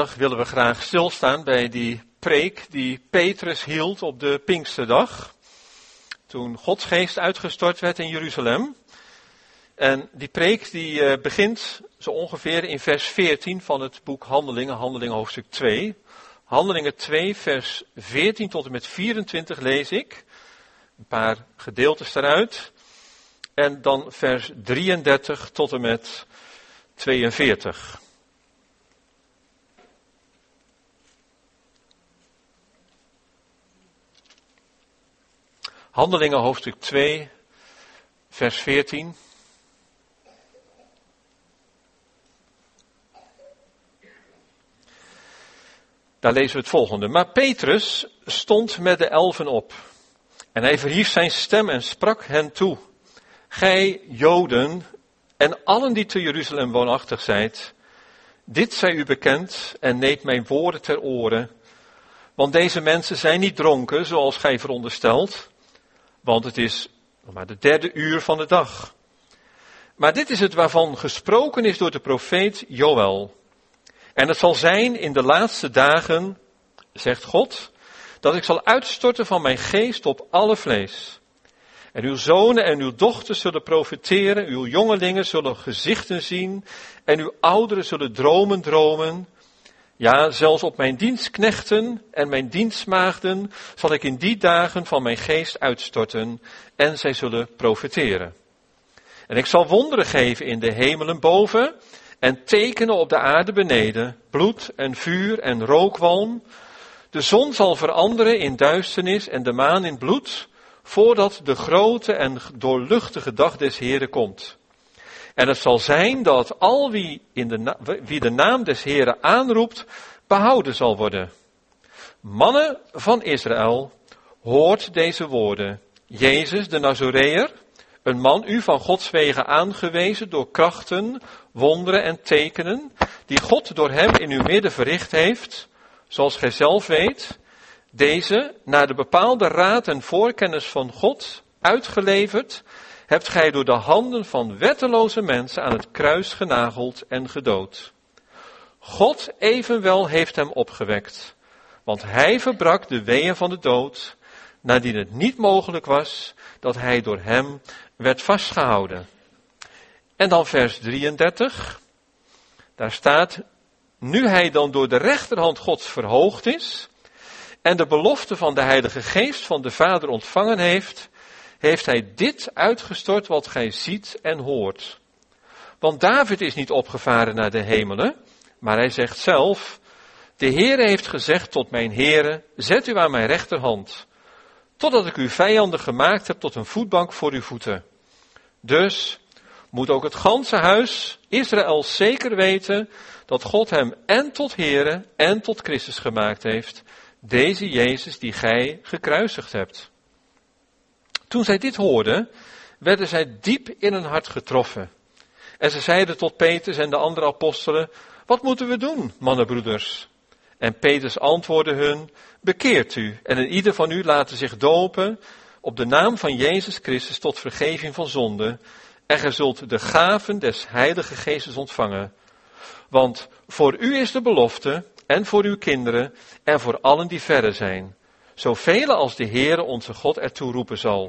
Vanmiddag willen we graag stilstaan bij die preek die Petrus hield op de Pinksterdag. Toen Gods geest uitgestort werd in Jeruzalem. En die preek die begint zo ongeveer in vers 14 van het boek Handelingen, Handelingen hoofdstuk 2. Handelingen 2 vers 14 tot en met 24 lees ik. Een paar gedeeltes daaruit. En dan vers 33 tot en met 42. Handelingen hoofdstuk 2, vers 14. Daar lezen we het volgende. Maar Petrus stond met de 11 op. En hij verhief zijn stem en sprak hen toe. Gij Joden en allen die te Jeruzalem woonachtig zijt. Dit zij u bekend en neemt mijn woorden ter oren. Want deze mensen zijn niet dronken zoals gij veronderstelt. Want het is nog maar de 3e uur van de dag. Maar dit is het waarvan gesproken is door de profeet Joël. En het zal zijn in de laatste dagen, zegt God, dat ik zal uitstorten van mijn geest op alle vlees. En uw zonen en uw dochters zullen profeteren, uw jongelingen zullen gezichten zien en uw ouderen zullen dromen. Ja, zelfs op mijn dienstknechten en mijn dienstmaagden zal ik in die dagen van mijn geest uitstorten en zij zullen profeteren. En ik zal wonderen geven in de hemelen boven en tekenen op de aarde beneden, bloed en vuur en rookwalm. De zon zal veranderen in duisternis en de maan in bloed, voordat de grote en doorluchtige dag des Heren komt. En het zal zijn dat al wie de naam des Heren aanroept, behouden zal worden. Mannen van Israël, hoort deze woorden. Jezus de Nazoreër, een man u van Gods wegen aangewezen door krachten, wonderen en tekenen, die God door hem in uw midden verricht heeft, zoals gij zelf weet, deze, naar de bepaalde raad en voorkennis van God, uitgeleverd, hebt gij door de handen van wetteloze mensen aan het kruis genageld en gedood. God evenwel heeft hem opgewekt, want hij verbrak de weeën van de dood, nadien het niet mogelijk was dat hij door hem werd vastgehouden. En dan vers 33, daar staat, nu hij dan door de rechterhand Gods verhoogd is en de belofte van de Heilige Geest van de Vader ontvangen heeft, heeft hij dit uitgestort wat gij ziet en hoort. Want David is niet opgevaren naar de hemelen, maar hij zegt zelf, de Heere heeft gezegd tot mijn Heere, zet u aan mijn rechterhand, totdat ik uw vijanden gemaakt heb tot een voetbank voor uw voeten. Dus moet ook het ganse huis Israël zeker weten dat God hem en tot Heere en tot Christus gemaakt heeft, deze Jezus die gij gekruisigd hebt. Toen zij dit hoorden, werden zij diep in hun hart getroffen. En ze zeiden tot Petrus en de andere apostelen, wat moeten we doen, mannenbroeders? En Petrus antwoordde hun, bekeert u en een ieder van u laten zich dopen op de naam van Jezus Christus tot vergeving van zonde. En gij zult de gaven des Heilige Geestes ontvangen. Want voor u is de belofte en voor uw kinderen en voor allen die verre zijn. Zoveel als de Heere onze God ertoe roepen zal.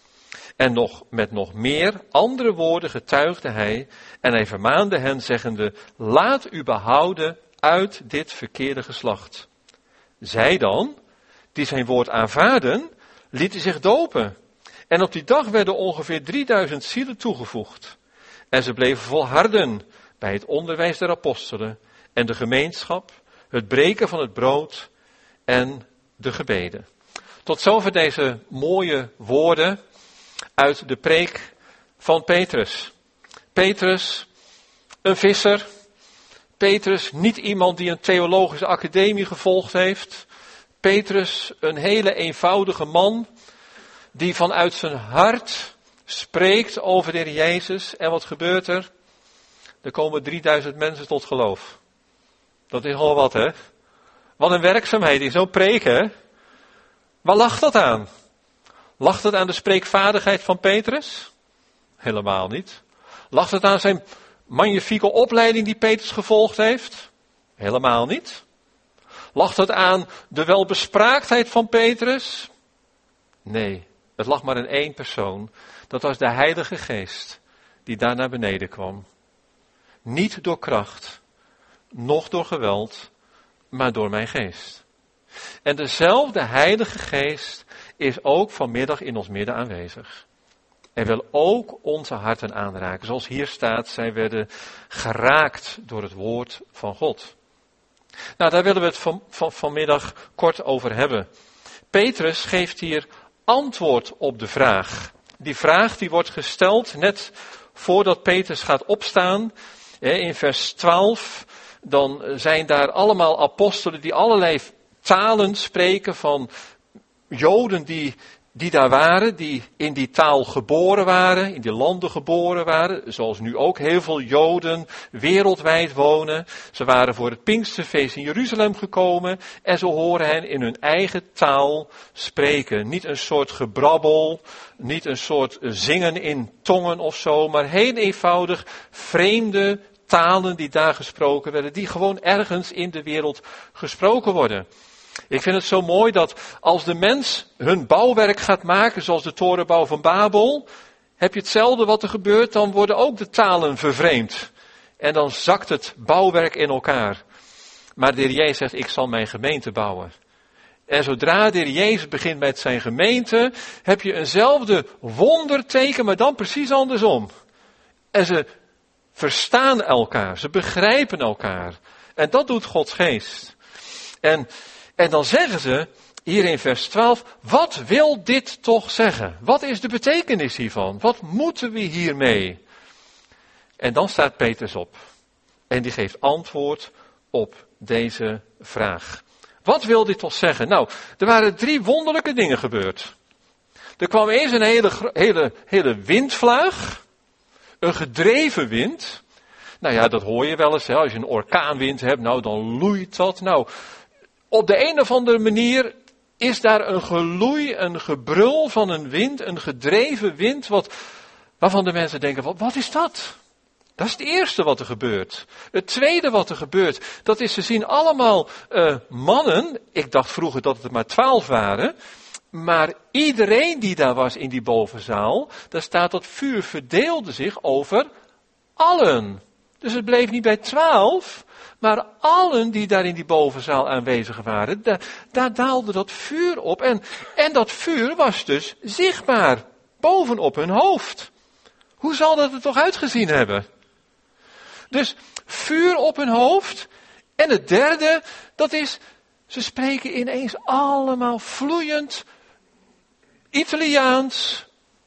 En met nog meer andere woorden getuigde hij en hij vermaande hen zeggende, laat u behouden uit dit verkeerde geslacht. Zij dan, die zijn woord aanvaarden, lieten zich dopen. En op die dag werden ongeveer 3000 zielen toegevoegd. En ze bleven volharden bij het onderwijs der apostelen en de gemeenschap, het breken van het brood en de gebeden. Tot zover deze mooie woorden uit de preek van Petrus. Petrus, een visser. Petrus, niet iemand die een theologische academie gevolgd heeft. Petrus, een hele eenvoudige man die vanuit zijn hart spreekt over de Heer Jezus. En wat gebeurt er? Er komen 3000 mensen tot geloof. Dat is al wat, hè? Wat een werkzaamheid in zo'n preek, hè? Waar lag dat aan? Lag het aan de spreekvaardigheid van Petrus? Helemaal niet. Lag het aan zijn magnifieke opleiding die Petrus gevolgd heeft? Helemaal niet. Lag dat aan de welbespraaktheid van Petrus? Nee, het lag maar in één persoon. Dat was de Heilige Geest die daar naar beneden kwam. Niet door kracht, noch door geweld, maar door mijn geest. En dezelfde Heilige Geest is ook vanmiddag in ons midden aanwezig. En wil ook onze harten aanraken. Zoals hier staat, zij werden geraakt door het woord van God. Nou, daar willen we het vanmiddag kort over hebben. Petrus geeft hier antwoord op de vraag. Die vraag die wordt gesteld net voordat Petrus gaat opstaan. In vers 12, dan zijn daar allemaal apostelen die allerlei talen spreken van Joden die daar waren, die in die taal geboren waren, in die landen geboren waren, zoals nu ook heel veel Joden wereldwijd wonen. Ze waren voor het Pinksterfeest in Jeruzalem gekomen en ze horen hen in hun eigen taal spreken. Niet een soort gebrabbel, niet een soort zingen in tongen of zo, maar heel eenvoudig vreemde talen die daar gesproken werden, die gewoon ergens in de wereld gesproken worden. Ik vind het zo mooi dat als de mens hun bouwwerk gaat maken, zoals de torenbouw van Babel, heb je hetzelfde wat er gebeurt, dan worden ook de talen vervreemd. En dan zakt het bouwwerk in elkaar. Maar de Heer Jezus zegt, ik zal mijn gemeente bouwen. En zodra de Heer Jezus begint met zijn gemeente, heb je eenzelfde wonderteken, maar dan precies andersom. En ze verstaan elkaar, ze begrijpen elkaar. En dat doet Gods geest. En dan zeggen ze, hier in vers 12, wat wil dit toch zeggen? Wat is de betekenis hiervan? Wat moeten we hiermee? En dan staat Petrus op. En die geeft antwoord op deze vraag. Wat wil dit toch zeggen? Nou, er waren 3 wonderlijke dingen gebeurd. Er kwam eerst een hele windvlaag. Een gedreven wind. Nou ja, dat hoor je wel eens. Hè? Als je een orkaanwind hebt, nou dan loeit dat. Nou, op de een of andere manier is daar een geloei, een gebrul van een wind, een gedreven wind, waarvan de mensen denken, wat is dat? Dat is het eerste wat er gebeurt. Het tweede wat er gebeurt, dat is, ze zien allemaal mannen, ik dacht vroeger dat het er maar 12 waren, maar iedereen die daar was in die bovenzaal, daar staat dat vuur verdeelde zich over allen. Dus het bleef niet bij 12, maar allen die daar in die bovenzaal aanwezig waren, daar daalde dat vuur op. En dat vuur was dus zichtbaar bovenop hun hoofd. Hoe zal dat er toch uitgezien hebben? Dus vuur op hun hoofd. En het derde, dat is, ze spreken ineens allemaal vloeiend Italiaans,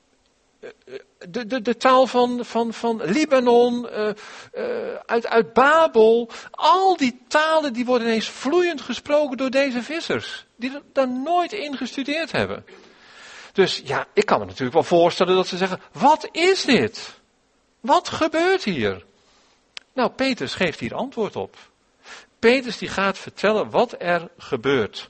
de taal van Libanon, uit Babel. Al die talen die worden ineens vloeiend gesproken door deze vissers. Die er daar nooit in gestudeerd hebben. Dus ja, ik kan me natuurlijk wel voorstellen dat ze zeggen, wat is dit? Wat gebeurt hier? Nou, Petrus geeft hier antwoord op. Petrus die gaat vertellen wat er gebeurt.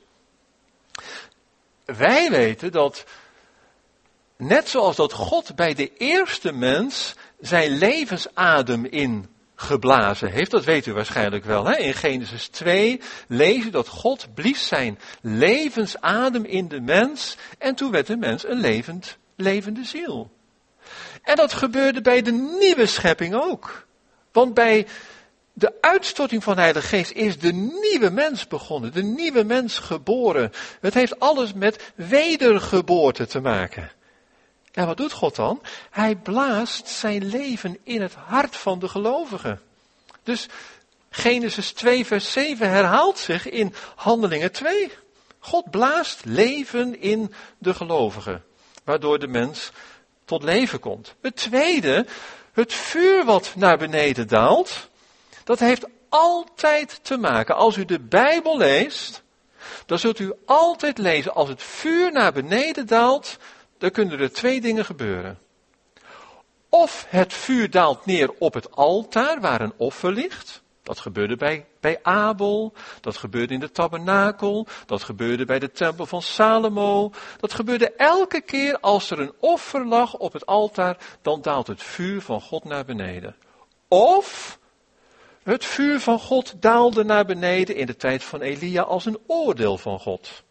Wij weten dat, net zoals dat God bij de eerste mens zijn levensadem ingeblazen heeft, dat weet u waarschijnlijk wel. Hè? In Genesis 2 lezen dat God blies zijn levensadem in de mens en toen werd de mens een levende ziel. En dat gebeurde bij de nieuwe schepping ook. Want bij de uitstorting van de Heilige Geest is de nieuwe mens begonnen, de nieuwe mens geboren. Het heeft alles met wedergeboorte te maken. En wat doet God dan? Hij blaast zijn leven in het hart van de gelovigen. Dus Genesis 2 vers 7 herhaalt zich in Handelingen 2. God blaast leven in de gelovigen, waardoor de mens tot leven komt. Het tweede, het vuur wat naar beneden daalt, dat heeft altijd te maken. Als u de Bijbel leest, dan zult u altijd lezen, als het vuur naar beneden daalt, dan kunnen er 2 dingen gebeuren. Of het vuur daalt neer op het altaar waar een offer ligt. Dat gebeurde bij Abel, dat gebeurde in de tabernakel, dat gebeurde bij de tempel van Salomo. Dat gebeurde elke keer als er een offer lag op het altaar, dan daalt het vuur van God naar beneden. Of Het vuur van God daalde naar beneden in de tijd van Elia als een oordeel van God.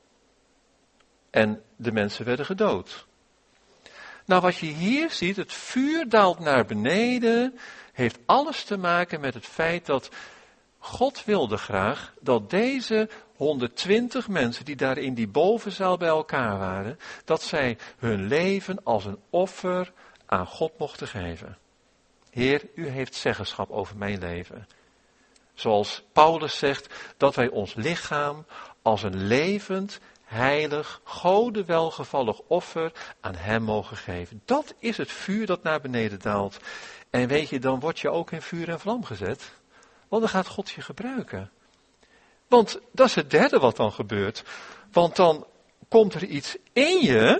En de mensen werden gedood. Nou, wat je hier ziet, het vuur daalt naar beneden, heeft alles te maken met het feit dat God wilde graag dat deze 120 mensen die daar in die bovenzaal bij elkaar waren, dat zij hun leven als een offer aan God mochten geven. Heer, u heeft zeggenschap over mijn leven. Zoals Paulus zegt, dat wij ons lichaam als een levend, heilig, Gode welgevallig offer aan hem mogen geven. Dat is het vuur dat naar beneden daalt. En weet je, dan word je ook in vuur en vlam gezet. Want dan gaat God je gebruiken. Want dat is het derde wat dan gebeurt. Want dan komt er iets in je.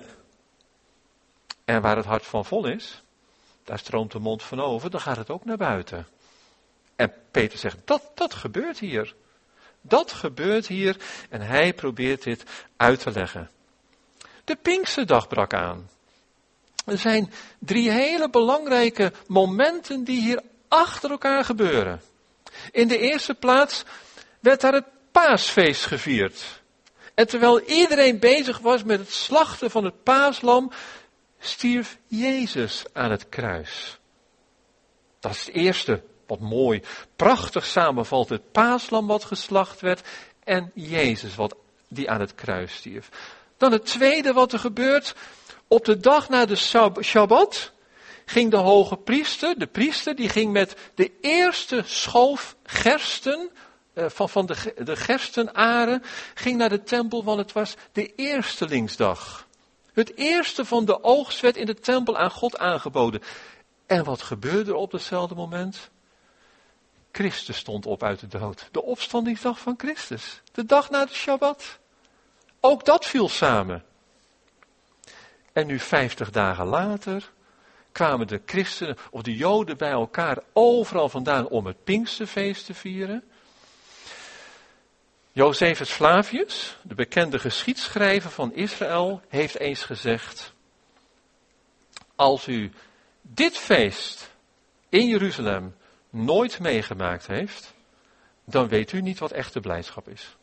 En waar het hart van vol is, daar stroomt de mond van over, dan gaat het ook naar buiten. En Peter zegt, dat gebeurt hier. Dat gebeurt hier en hij probeert dit uit te leggen. De Pinksterdag brak aan. Er zijn 3 hele belangrijke momenten die hier achter elkaar gebeuren. In de eerste plaats werd daar het paasfeest gevierd. En terwijl iedereen bezig was met het slachten van het paaslam, stierf Jezus aan het kruis. Dat is het eerste, wat mooi, prachtig samenvalt. Het paaslam wat geslacht werd en Jezus die aan het kruis stierf. Dan het tweede wat er gebeurt, op de dag na de Shabbat ging de hoge priester, die ging met de eerste schoof gersten, van de gerstenaren, ging naar de tempel, want het was de eerstelingsdag. Het eerste van de oogst werd in de tempel aan God aangeboden. En wat gebeurde er op hetzelfde moment? Christus stond op uit de dood. De opstandingsdag van Christus. De dag na de Shabbat. Ook dat viel samen. En nu 50 dagen later kwamen de christenen of de Joden bij elkaar overal vandaan om het Pinksterfeest te vieren. Josephus Flavius, de bekende geschiedschrijver van Israël, heeft eens gezegd: als u dit feest in Jeruzalem nooit meegemaakt heeft, dan weet u niet wat echte blijdschap is.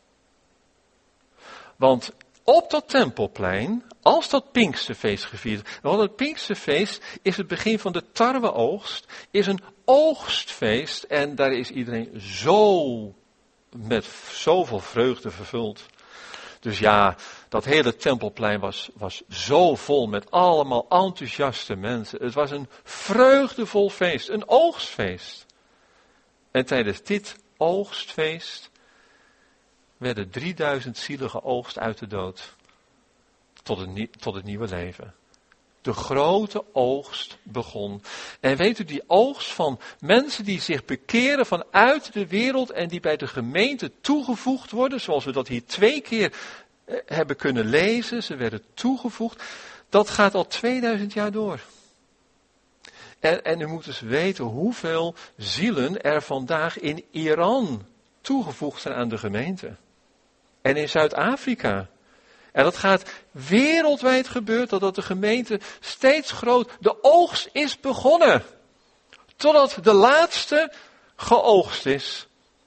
Want op dat tempelplein, als dat Pinksterfeest gevierd, want het Pinksterfeest is het begin van de tarweoogst, is een oogstfeest en daar is iedereen met zoveel vreugde vervuld. Dus ja, dat hele tempelplein was zo vol met allemaal enthousiaste mensen. Het was een vreugdevol feest, een oogstfeest. En tijdens dit oogstfeest werden 3000 zielen geoogst uit de dood. Tot het nieuwe leven. De grote oogst begon. En weet u, die oogst van mensen die zich bekeren vanuit de wereld en die bij de gemeente toegevoegd worden, zoals we dat hier 2 keer hebben kunnen lezen, ze werden toegevoegd, dat gaat al 2000 jaar door. En u moet dus weten hoeveel zielen er vandaag in Iran toegevoegd zijn aan de gemeente. En in Zuid-Afrika. En dat gaat wereldwijd gebeuren, dat de gemeente steeds groter, de oogst is begonnen. Totdat de laatste geoogst is.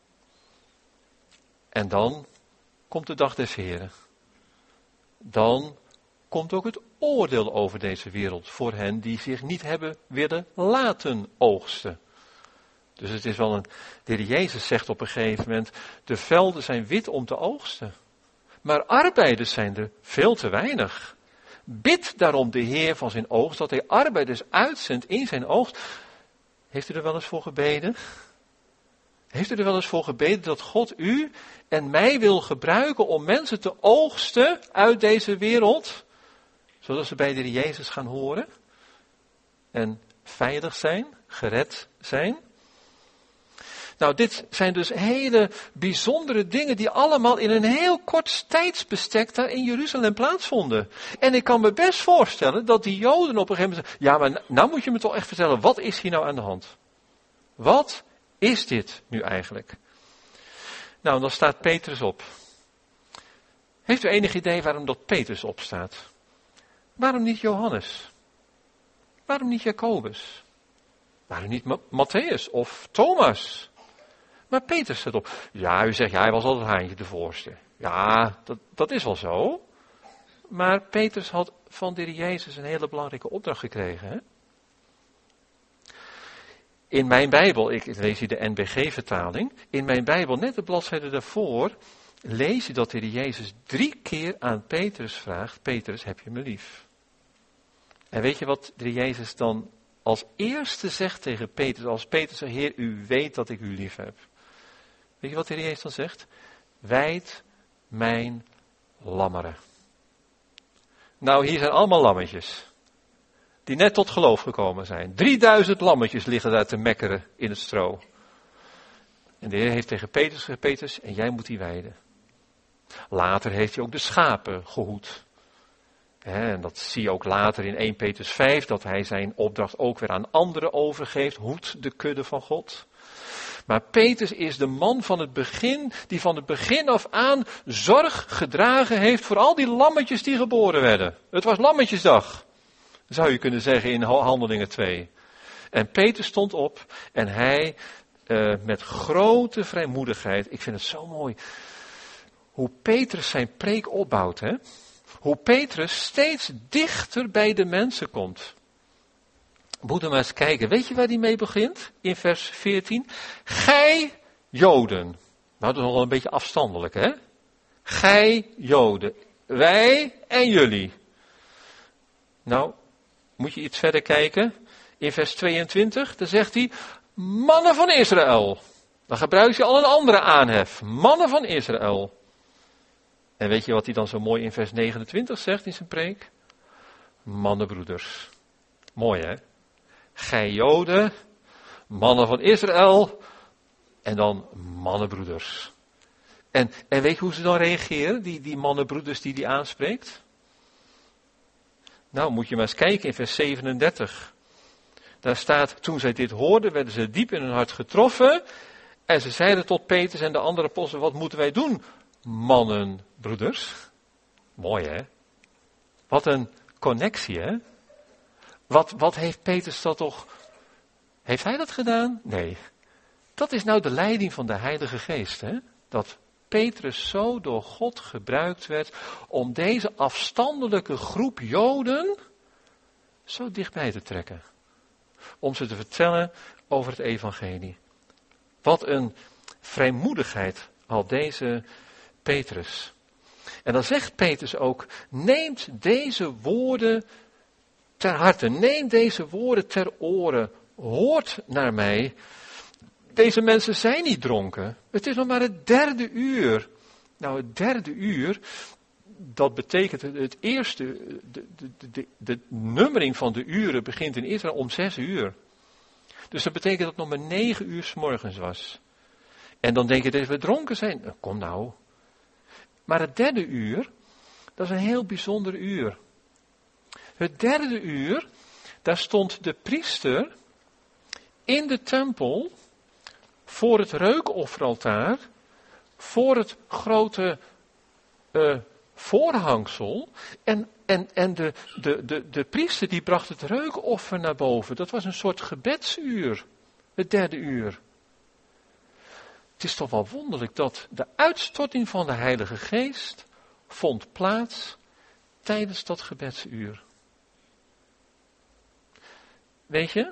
En dan komt de dag des Heren. Dan komt ook het oordeel over deze wereld voor hen die zich niet hebben willen laten oogsten. Dus het is wel de Heer Jezus zegt op een gegeven moment, de velden zijn wit om te oogsten. Maar arbeiders zijn er veel te weinig. Bid daarom de Heer van zijn oogst, dat hij arbeiders uitzendt in zijn oogst. Heeft u er wel eens voor gebeden? Heeft u er wel eens voor gebeden dat God u en mij wil gebruiken om mensen te oogsten uit deze wereld? Zodat ze bij de Heer Jezus gaan horen en veilig zijn, gered zijn. Nou, dit zijn dus hele bijzondere dingen die allemaal in een heel kort tijdsbestek daar in Jeruzalem plaatsvonden. En ik kan me best voorstellen dat die Joden op een gegeven moment zeggen, ja, maar nou moet je me toch echt vertellen, wat is hier nou aan de hand? Wat is dit nu eigenlijk? Nou, dan staat Petrus op. Heeft u enig idee waarom dat Petrus opstaat? Waarom niet Johannes? Waarom niet Jacobus? Waarom niet Matthäus of Thomas? Maar Petrus staat op. Ja, u zegt, ja, hij was altijd Haantje de voorste. Ja, dat is wel zo. Maar Petrus had van de Heer Jezus een hele belangrijke opdracht gekregen. Hè? In mijn Bijbel, ik lees hier de NBG-vertaling. In mijn Bijbel, net de bladzijde daarvoor, lees je dat de Heer Jezus 3 keer aan Petrus vraagt. Petrus, heb je me lief? En weet je wat de Heer Jezus dan als eerste zegt tegen Petrus? Als Petrus zegt, Heer, u weet dat ik u lief heb. Weet je wat de Heer Jezus dan zegt? Wijd mijn lammeren. Nou, hier zijn allemaal lammetjes. Die net tot geloof gekomen zijn. 3000 lammetjes liggen daar te mekkeren in het stro. En de Heer heeft tegen Petrus gezegd, Petrus, en jij moet die weiden. Later heeft hij ook de schapen gehoed. En dat zie je ook later in 1 Petrus 5, dat hij zijn opdracht ook weer aan anderen overgeeft. Hoed de kudde van God. Maar Petrus is de man van het begin, die van het begin af aan zorg gedragen heeft voor al die lammetjes die geboren werden. Het was lammetjesdag, zou je kunnen zeggen in Handelingen 2. En Petrus stond op en hij met grote vrijmoedigheid, ik vind het zo mooi, hoe Petrus zijn preek opbouwt, hè? Hoe Petrus steeds dichter bij de mensen komt. Moet er maar eens kijken. Weet je waar die mee begint? In vers 14. Gij Joden. Nou, dat is nog een beetje afstandelijk, hè? Gij Joden. Wij en jullie. Nou, moet je iets verder kijken. In vers 22, dan zegt hij, mannen van Israël. Dan gebruikt hij al een andere aanhef. Mannen van Israël. En weet je wat hij dan zo mooi in vers 29 zegt in zijn preek? Mannenbroeders. Mooi, hè? Gij Joden, mannen van Israël, en dan mannenbroeders. En weet je hoe ze dan reageren, die mannenbroeders die hij aanspreekt? Nou, moet je maar eens kijken in vers 37. Daar staat, toen zij dit hoorden, werden ze diep in hun hart getroffen. En ze zeiden tot Petrus en de andere apostelen, wat moeten wij doen, mannenbroeders? Mooi, hè? Wat een connectie, hè? Wat heeft Petrus dat toch? Heeft hij dat gedaan? Nee. Dat is nou de leiding van de Heilige Geest, hè? Dat Petrus zo door God gebruikt werd om deze afstandelijke groep Joden zo dichtbij te trekken. Om ze te vertellen over het evangelie. Wat een vrijmoedigheid had deze Petrus. En dan zegt Petrus ook, neemt deze woorden ter harte, neem deze woorden ter oren, hoort naar mij. Deze mensen zijn niet dronken. Het is nog maar het 3e uur. Nou, het 3e uur, dat betekent het eerste, de nummering van de uren begint in Israël om 6 uur. Dus dat betekent dat het nog maar 9 uur 's morgens was. En dan denk je dat we dronken zijn. Nou, kom nou. Maar het 3e uur, dat is een heel bijzonder uur. Het 3e uur, daar stond de priester in de tempel voor het reukofferaltaar, voor het grote voorhangsel. En de priester die bracht het reukoffer naar boven. Dat was een soort gebedsuur, het 3e uur. Het is toch wel wonderlijk dat de uitstorting van de Heilige Geest vond plaats tijdens dat gebedsuur. Weet je,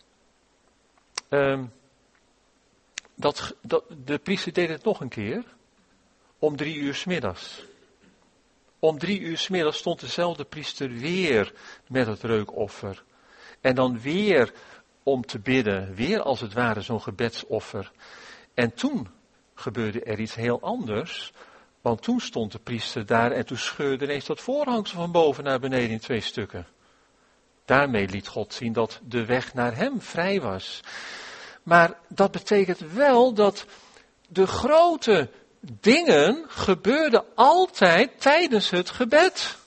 de priester deed het nog een keer, om 3 uur 's middags. Om 3 uur 's middags stond dezelfde priester weer met het reukoffer. En dan weer om te bidden, weer als het ware zo'n gebedsoffer. En toen gebeurde er iets heel anders, want toen stond de priester daar en toen scheurde ineens dat voorhangsel van boven naar beneden in 2 stukken. Daarmee liet God zien dat de weg naar hem vrij was. Maar dat betekent wel dat de grote dingen gebeurden altijd tijdens het gebed.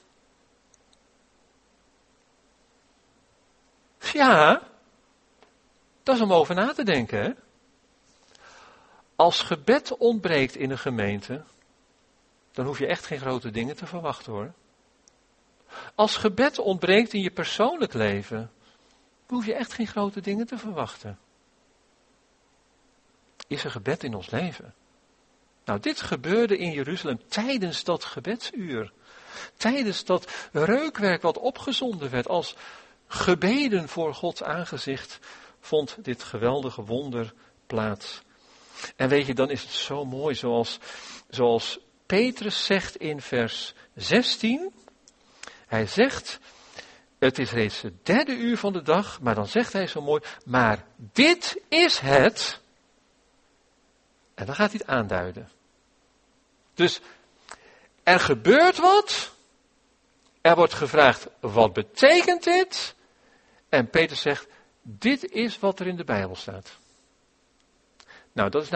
Ja, dat is om over na te denken, hè? Als gebed ontbreekt in een gemeente, dan hoef je echt geen grote dingen te verwachten, hoor. Als gebed ontbreekt in je persoonlijk leven, dan hoef je echt geen grote dingen te verwachten. is er gebed in ons leven? Nou, dit gebeurde in Jeruzalem tijdens dat gebedsuur. Tijdens dat reukwerk wat opgezonden werd als gebeden voor Gods aangezicht, vond dit geweldige wonder plaats. En weet je, dan is het zo mooi zoals Petrus zegt in vers 16. Hij zegt, het is reeds het 3e uur van de dag, maar dan zegt hij zo mooi, maar dit is het. En dan gaat hij het aanduiden. Dus er gebeurt wat. Er wordt gevraagd, wat betekent dit? En Petrus zegt, dit is wat er in de Bijbel staat. Nou, dat is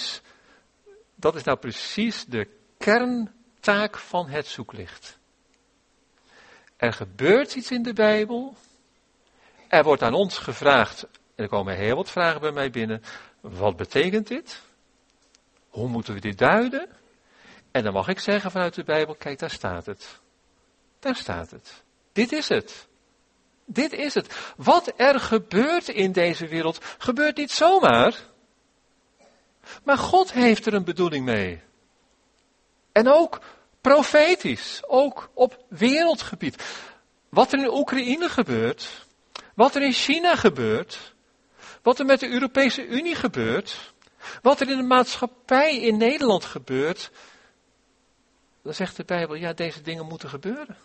nou precies de kerntaak van het zoeklicht. Er gebeurt iets in de Bijbel. Er wordt aan ons gevraagd, en er komen heel wat vragen bij mij binnen. Wat betekent dit? Hoe moeten we dit duiden? En dan mag ik zeggen vanuit de Bijbel, kijk, daar staat het. Daar staat het. Dit is het. Dit is het. Wat er gebeurt in deze wereld, gebeurt niet zomaar. Maar God heeft er een bedoeling mee. En ook profetisch, ook op wereldgebied. Wat er in Oekraïne gebeurt, wat er in China gebeurt, wat er met de Europese Unie gebeurt, wat er in de maatschappij in Nederland gebeurt, dan zegt de Bijbel, ja, deze dingen moeten gebeuren.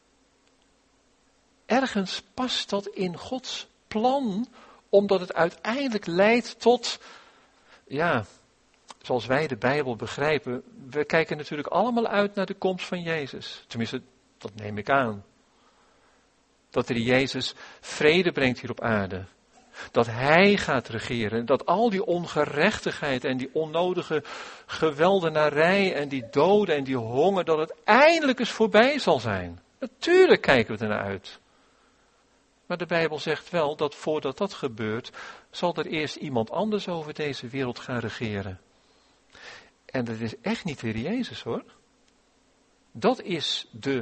Ergens past dat in Gods plan, omdat het uiteindelijk leidt tot, ja, zoals wij de Bijbel begrijpen, we kijken natuurlijk allemaal uit naar de komst van Jezus. Tenminste, dat neem ik aan. Dat er Jezus vrede brengt hier op aarde. Dat Hij gaat regeren. Dat al die ongerechtigheid en die onnodige geweldenarij en die doden en die honger, dat het eindelijk eens voorbij zal zijn. Natuurlijk kijken we er naar uit. Maar de Bijbel zegt wel dat voordat dat gebeurt, zal er eerst iemand anders over deze wereld gaan regeren. En dat is echt niet de Heer Jezus, hoor. Dat is de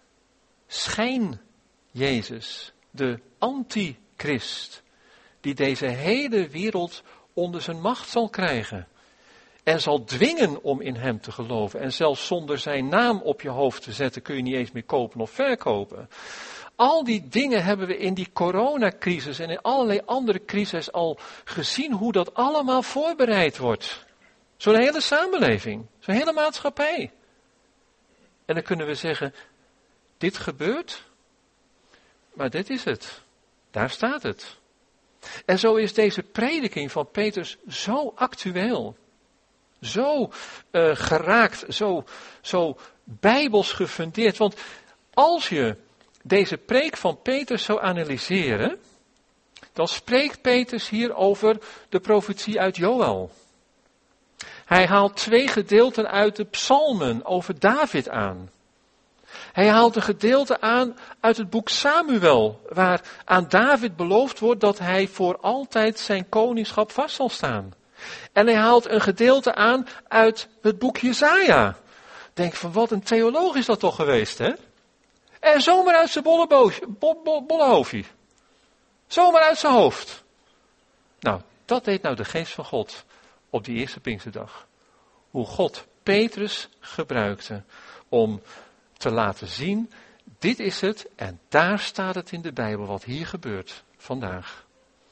schijn-Jezus, de antichrist, die deze hele wereld onder zijn macht zal krijgen. En zal dwingen om in hem te geloven. En zelfs zonder zijn naam op je hoofd te zetten kun je niet eens meer kopen of verkopen. Al die dingen hebben we in die coronacrisis en in allerlei andere crises al gezien hoe dat allemaal voorbereid wordt. Zo'n hele samenleving, zo'n hele maatschappij. En dan kunnen we zeggen, dit gebeurt, maar dit is het. Daar staat het. En zo is deze prediking van Petrus zo actueel. Zo geraakt, zo bijbels gefundeerd. Want als je deze preek van Petrus zou analyseren, dan spreekt Petrus hier over de profetie uit Joël. Hij haalt 2 gedeelten uit de psalmen over David aan. Hij haalt een gedeelte aan uit het boek Samuel, waar aan David beloofd wordt dat hij voor altijd zijn koningschap vast zal staan. En hij haalt een gedeelte aan uit het boek Jesaja. Denk van, wat een theoloog is dat toch geweest, hè? En zomaar uit zijn bolle hoofdje. Zomaar uit zijn hoofd. Nou, dat deed nou de geest van God op die eerste Pinksterdag. Hoe God Petrus gebruikte om te laten zien, dit is het en daar staat het in de Bijbel wat hier gebeurt vandaag.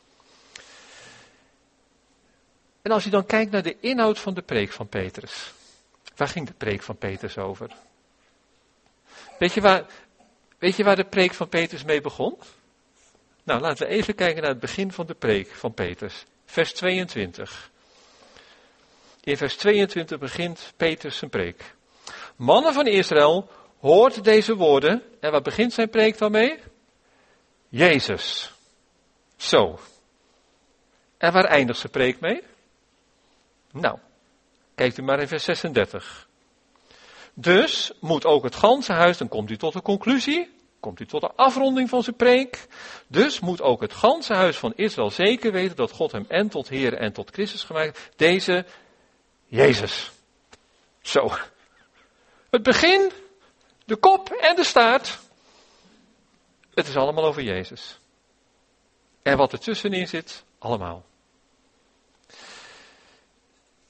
En als je dan kijkt naar de inhoud van de preek van Petrus. Waar ging de preek van Petrus over? Weet je waar de preek van Petrus mee begon? Nou, laten we even kijken naar het begin van de preek van Petrus. Vers 22. In vers 22 begint Petrus zijn preek. Mannen van Israël, hoort deze woorden. En wat begint zijn preek dan mee? Jezus. Zo. En waar eindigt zijn preek mee? Nou, kijkt u maar in vers 36. Dus moet ook het ganse huis, dan komt u tot de conclusie, komt u tot de afronding van zijn preek. Dus moet ook het ganse huis van Israël zeker weten dat God hem en tot Heer en tot Christus gemaakt heeft. Deze Jezus. Zo. Het begin, de kop en de staart. Het is allemaal over Jezus. En wat er tussenin zit, allemaal.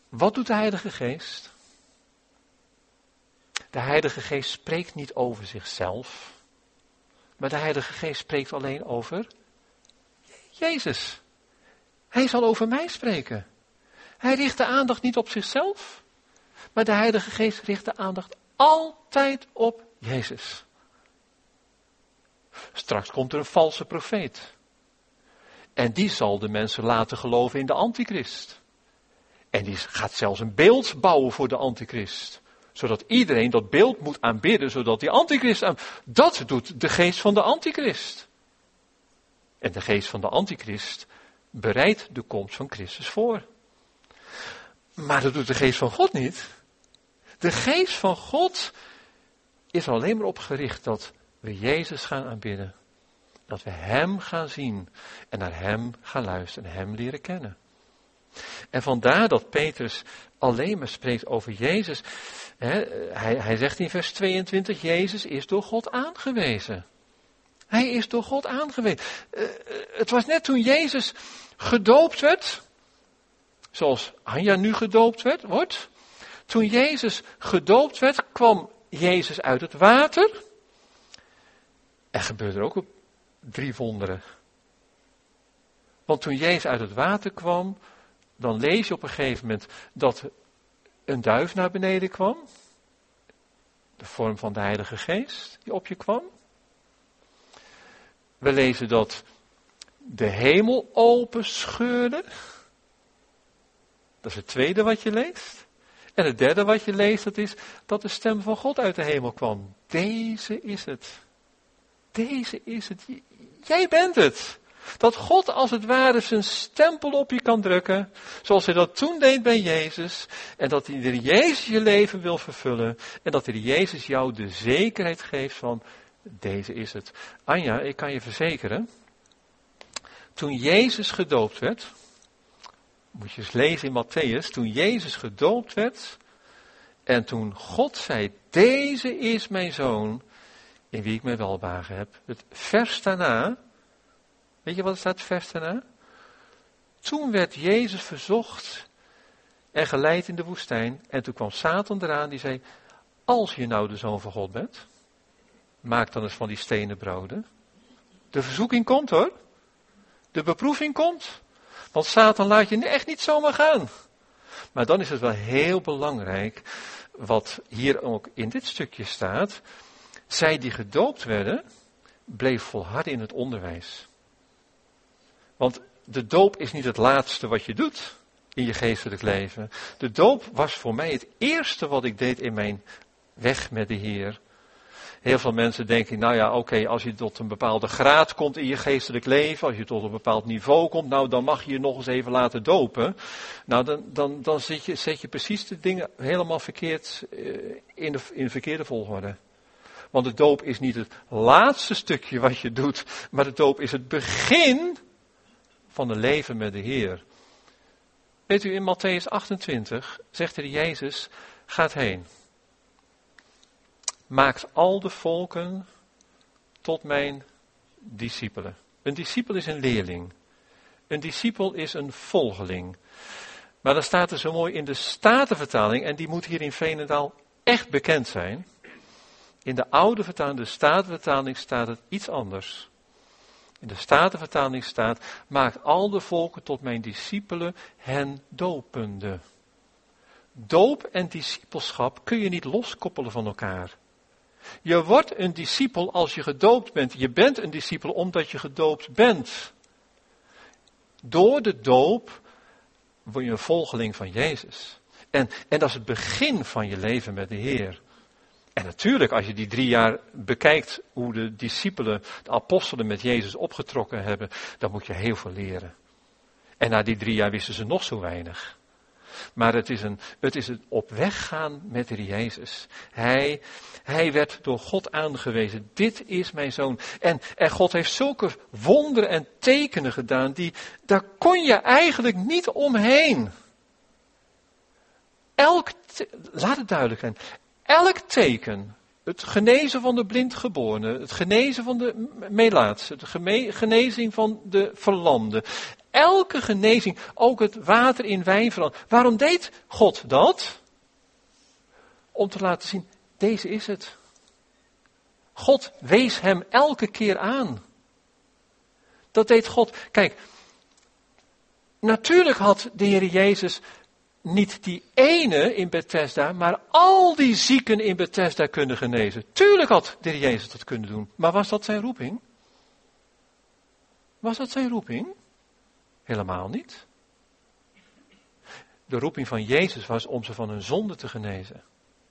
Wat doet de Heilige Geest? De Heilige Geest spreekt niet over zichzelf, maar de Heilige Geest spreekt alleen over Jezus. Hij zal over mij spreken. Hij richt de aandacht niet op zichzelf, maar de Heilige Geest richt de aandacht altijd op Jezus. Straks komt er een valse profeet. En die zal de mensen laten geloven in de antichrist. En die gaat zelfs een beeld bouwen voor de antichrist. Zodat iedereen dat beeld moet aanbidden, zodat die antichrist dat doet de geest van de antichrist. En de geest van de antichrist bereidt de komst van Christus voor. Maar dat doet de geest van God niet. De geest van God is er alleen maar op gericht dat we Jezus gaan aanbidden. Dat we Hem gaan zien en naar Hem gaan luisteren en Hem leren kennen. En vandaar dat Petrus alleen maar spreekt over Jezus. Hij zegt in vers 22, Jezus is door God aangewezen. Hij is door God aangewezen. Het was net toen Jezus gedoopt werd, zoals Anja nu gedoopt wordt. Toen Jezus gedoopt werd, kwam Jezus uit het water. Er gebeurde ook 3 wonderen. Want toen Jezus uit het water kwam, dan lees je op een gegeven moment dat een duif naar beneden kwam. De vorm van de Heilige Geest die op je kwam. We lezen dat de hemel open scheurde. Dat is het tweede wat je leest. En het derde wat je leest, dat is dat de stem van God uit de hemel kwam. Deze is het. Deze is het. Jij bent het. Dat God als het ware zijn stempel op je kan drukken, zoals hij dat toen deed bij Jezus. En dat hij de Jezus je leven wil vervullen. En dat hij de Jezus jou de zekerheid geeft van, deze is het. Anja, ik kan je verzekeren, toen Jezus gedoopt werd, moet je eens lezen in Matthäus, toen Jezus gedoopt werd, en toen God zei, deze is mijn zoon, in wie ik mijn welbehagen heb. Het vers daarna, weet je wat er staat, vers daarna? Toen werd Jezus verzocht en geleid in de woestijn, en toen kwam Satan eraan, die zei, als je nou de zoon van God bent, maak dan eens van die stenen broden. De verzoeking komt hoor. De beproeving komt. Want Satan laat je echt niet zomaar gaan. Maar dan is het wel heel belangrijk, wat hier ook in dit stukje staat. Zij die gedoopt werden, bleef volharden in het onderwijs. Want de doop is niet het laatste wat je doet in je geestelijk leven. De doop was voor mij het eerste wat ik deed in mijn weg met de Heer. Heel veel mensen denken, nou ja, oké, als je tot een bepaalde graad komt in je geestelijk leven, als je tot een bepaald niveau komt, nou dan mag je je nog eens even laten dopen. Nou, dan zet je precies de dingen helemaal verkeerd in de verkeerde volgorde. Want de doop is niet het laatste stukje wat je doet, maar de doop is het begin van een leven met de Heer. Weet u, in Matthäus 28 zegt de Jezus, gaat heen. Maakt al de volken tot mijn discipelen. Een discipel is een leerling. Een discipel is een volgeling. Maar dan staat er zo mooi in de Statenvertaling, en die moet hier in Veenendaal echt bekend zijn. In de oude vertaling, de Statenvertaling, staat het iets anders. In de Statenvertaling staat, maakt al de volken tot mijn discipelen, hen dopende. Doop en discipelschap kun je niet loskoppelen van elkaar. Je wordt een discipel als je gedoopt bent. Je bent een discipel omdat je gedoopt bent. Door de doop word je een volgeling van Jezus. En dat is het begin van je leven met de Heer. En natuurlijk, als je die 3 jaar bekijkt hoe de discipelen, de apostelen met Jezus opgetrokken hebben, dan moet je heel veel leren. En na die 3 jaar wisten ze nog zo weinig. Maar het is het op weg gaan met de Jezus. Hij werd door God aangewezen. Dit is mijn zoon. En God heeft zulke wonderen en tekenen gedaan, daar kon je eigenlijk niet omheen. Laat het duidelijk zijn. Elk teken, het genezen van de blindgeborene, het genezen van de melaatse, de genezing van de verlamde, elke genezing, ook het water in wijn veranderen. Waarom deed God dat? Om te laten zien, deze is het. God wees hem elke keer aan. Dat deed God. Kijk, natuurlijk had de Heer Jezus niet die ene in Bethesda, maar al die zieken in Bethesda kunnen genezen. Tuurlijk had de Heer Jezus dat kunnen doen. Maar was dat zijn roeping? Was dat zijn roeping? Helemaal niet. De roeping van Jezus was om ze van hun zonde te genezen.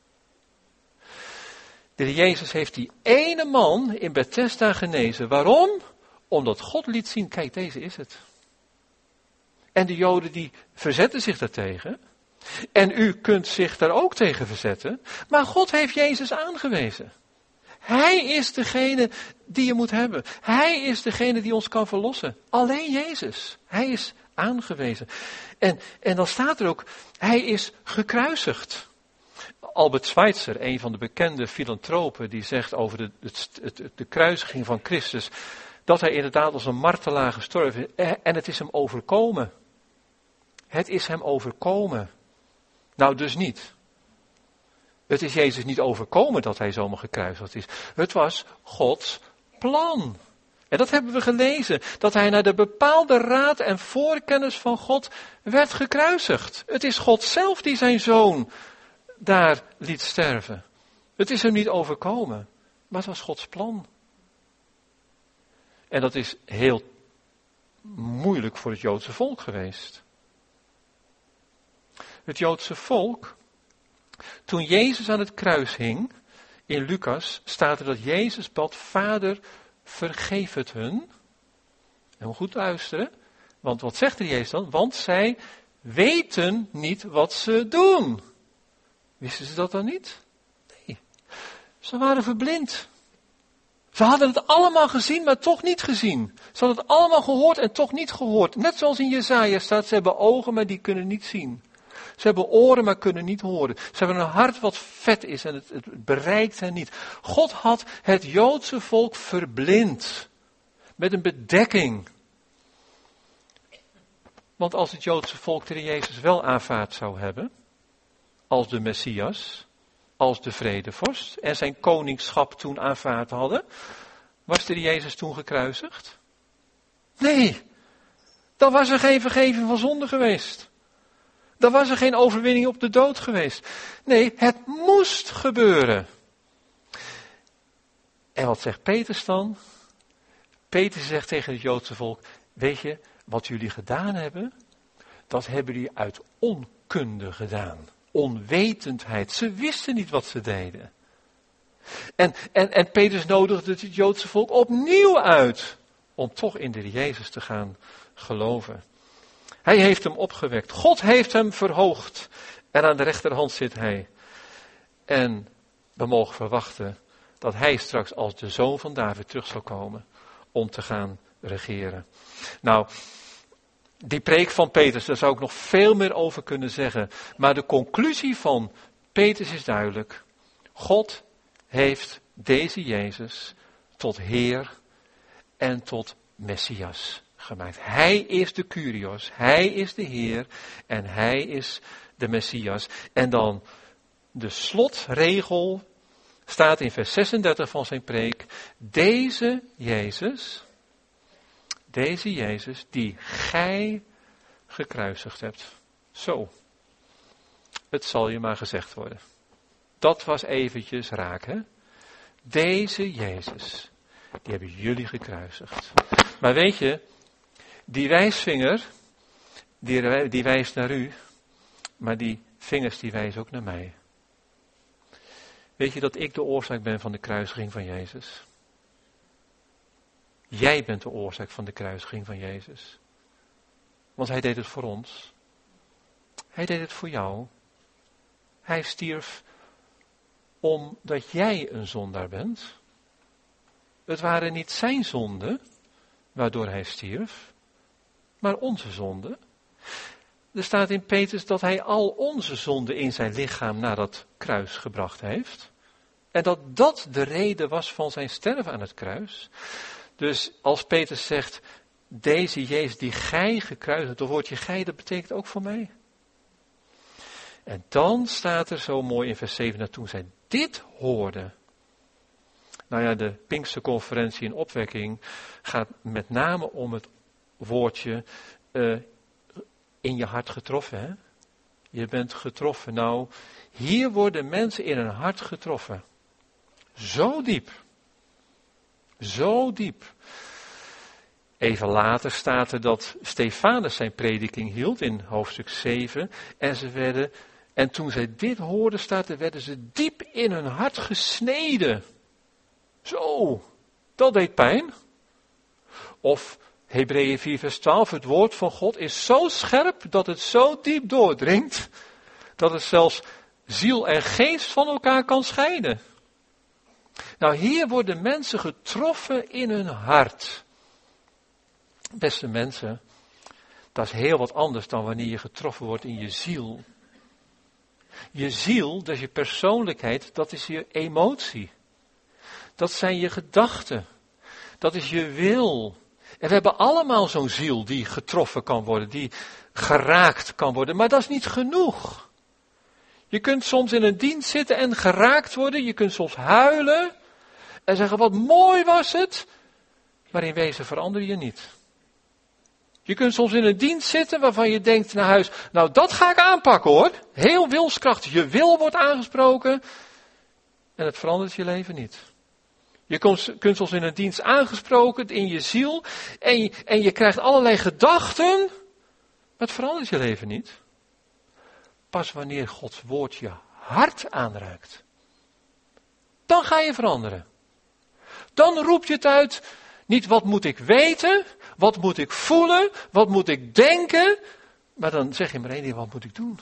De Heer Jezus heeft die ene man in Bethesda genezen. Waarom? Omdat God liet zien, kijk, deze is het. En de Joden die verzetten zich daartegen. En u kunt zich daar ook tegen verzetten. Maar God heeft Jezus aangewezen. Hij is degene die je moet hebben. Hij is degene die ons kan verlossen. Alleen Jezus. Hij is aangewezen. En dan staat er ook, hij is gekruisigd. Albert Schweitzer, een van de bekende filantropen, die zegt over de kruisiging van Christus, dat hij inderdaad als een martelaar gestorven is. En het is hem overkomen. Het is hem overkomen. Nou, dus niet. Het is Jezus niet overkomen dat hij zomaar gekruisigd is. Het was Gods plan. En dat hebben we gelezen. Dat hij naar de bepaalde raad en voorkennis van God werd gekruisigd. Het is God zelf die zijn zoon daar liet sterven. Het is hem niet overkomen. Maar het was Gods plan. En dat is heel moeilijk voor het Joodse volk geweest. Het Joodse volk, toen Jezus aan het kruis hing, in Lucas staat er dat Jezus bad, Vader, vergeef het hun. En moet goed luisteren, want wat zegt er Jezus dan? Want zij weten niet wat ze doen. Wisten ze dat dan niet? Nee. Ze waren verblind. Ze hadden het allemaal gezien, maar toch niet gezien. Ze hadden het allemaal gehoord en toch niet gehoord. Net zoals in Jesaja staat, ze hebben ogen, maar die kunnen niet zien. Ze hebben oren, maar kunnen niet horen. Ze hebben een hart wat vet is en het bereikt hen niet. God had het Joodse volk verblind. Met een bedekking. Want als het Joodse volk de Heer Jezus wel aanvaard zou hebben, als de Messias, als de vredevorst, en zijn koningschap toen aanvaard hadden, was de Heer Jezus toen gekruisigd? Nee, dan was er geen vergeving van zonde geweest. Dan was er geen overwinning op de dood geweest. Nee, het moest gebeuren. En wat zegt Petrus dan? Petrus zegt tegen het Joodse volk, weet je, wat jullie gedaan hebben, dat hebben jullie uit onkunde gedaan. Onwetendheid. Ze wisten niet wat ze deden. En Petrus nodigde het Joodse volk opnieuw uit om toch in de Jezus te gaan geloven. Hij heeft hem opgewekt. God heeft hem verhoogd. En aan de rechterhand zit hij. En we mogen verwachten dat hij straks als de zoon van David terug zal komen om te gaan regeren. Nou, die preek van Petrus, daar zou ik nog veel meer over kunnen zeggen. Maar de conclusie van Petrus is duidelijk. God heeft deze Jezus tot Heer en tot Messias gemaakt. Hij is de Kyrios, hij is de Heer en hij is de Messias. En dan de slotregel staat in vers 36 van zijn preek. Deze Jezus die gij gekruisigd hebt. Zo, het zal je maar gezegd worden. Dat was eventjes raak, hè? Deze Jezus, die hebben jullie gekruisigd. Maar weet je, die wijsvinger, die wijst naar u, maar die vingers die wijzen ook naar mij. Weet je dat ik de oorzaak ben van de kruisiging van Jezus? Jij bent de oorzaak van de kruisiging van Jezus. Want hij deed het voor ons. Hij deed het voor jou. Hij stierf omdat jij een zondaar bent. Het waren niet zijn zonden waardoor hij stierf, maar onze zonden. Er staat in Petrus dat hij al onze zonden in zijn lichaam naar dat kruis gebracht heeft. En dat dat de reden was van zijn sterven aan het kruis. Dus als Petrus zegt, deze Jezus die gij gekruisigd hebt, het woordje gij, dat betekent ook voor mij. En dan staat er zo mooi in vers 7, dat toen zij dit hoorden. Nou ja, de Pinksterconferentie in opwekking gaat met name om het woordje in je hart getroffen. Hè? Je bent getroffen. Nou, hier worden mensen in hun hart getroffen. Zo diep. Zo diep. Even later staat er dat Stefanus zijn prediking hield in hoofdstuk 7. En toen zij dit hoorden, staat er, werden ze diep in hun hart gesneden. Zo, dat deed pijn. Of Hebreeën 4 vers 12, het woord van God is zo scherp dat het zo diep doordringt, dat het zelfs ziel en geest van elkaar kan scheiden. Nou, hier worden mensen getroffen in hun hart. Beste mensen, dat is heel wat anders dan wanneer je getroffen wordt in je ziel. Je ziel, dat is je persoonlijkheid, dat is je emotie. Dat zijn je gedachten. Dat is je wil. En we hebben allemaal zo'n ziel die getroffen kan worden, die geraakt kan worden. Maar dat is niet genoeg. Je kunt soms in een dienst zitten en geraakt worden. Je kunt soms huilen en zeggen, wat mooi was het. Maar in wezen verander je niet. Je kunt soms in een dienst zitten waarvan je denkt naar huis, nou dat ga ik aanpakken hoor. Heel wilskrachtig, je wil wordt aangesproken en het verandert je leven niet. Je kunt soms in een dienst aangesproken in je ziel en je krijgt allerlei gedachten, maar het verandert je leven niet. Pas wanneer Gods woord je hart aanraakt, dan ga je veranderen. Dan roep je het uit, niet wat moet ik weten, wat moet ik voelen, wat moet ik denken, maar dan zeg je maar één ding, wat moet ik doen?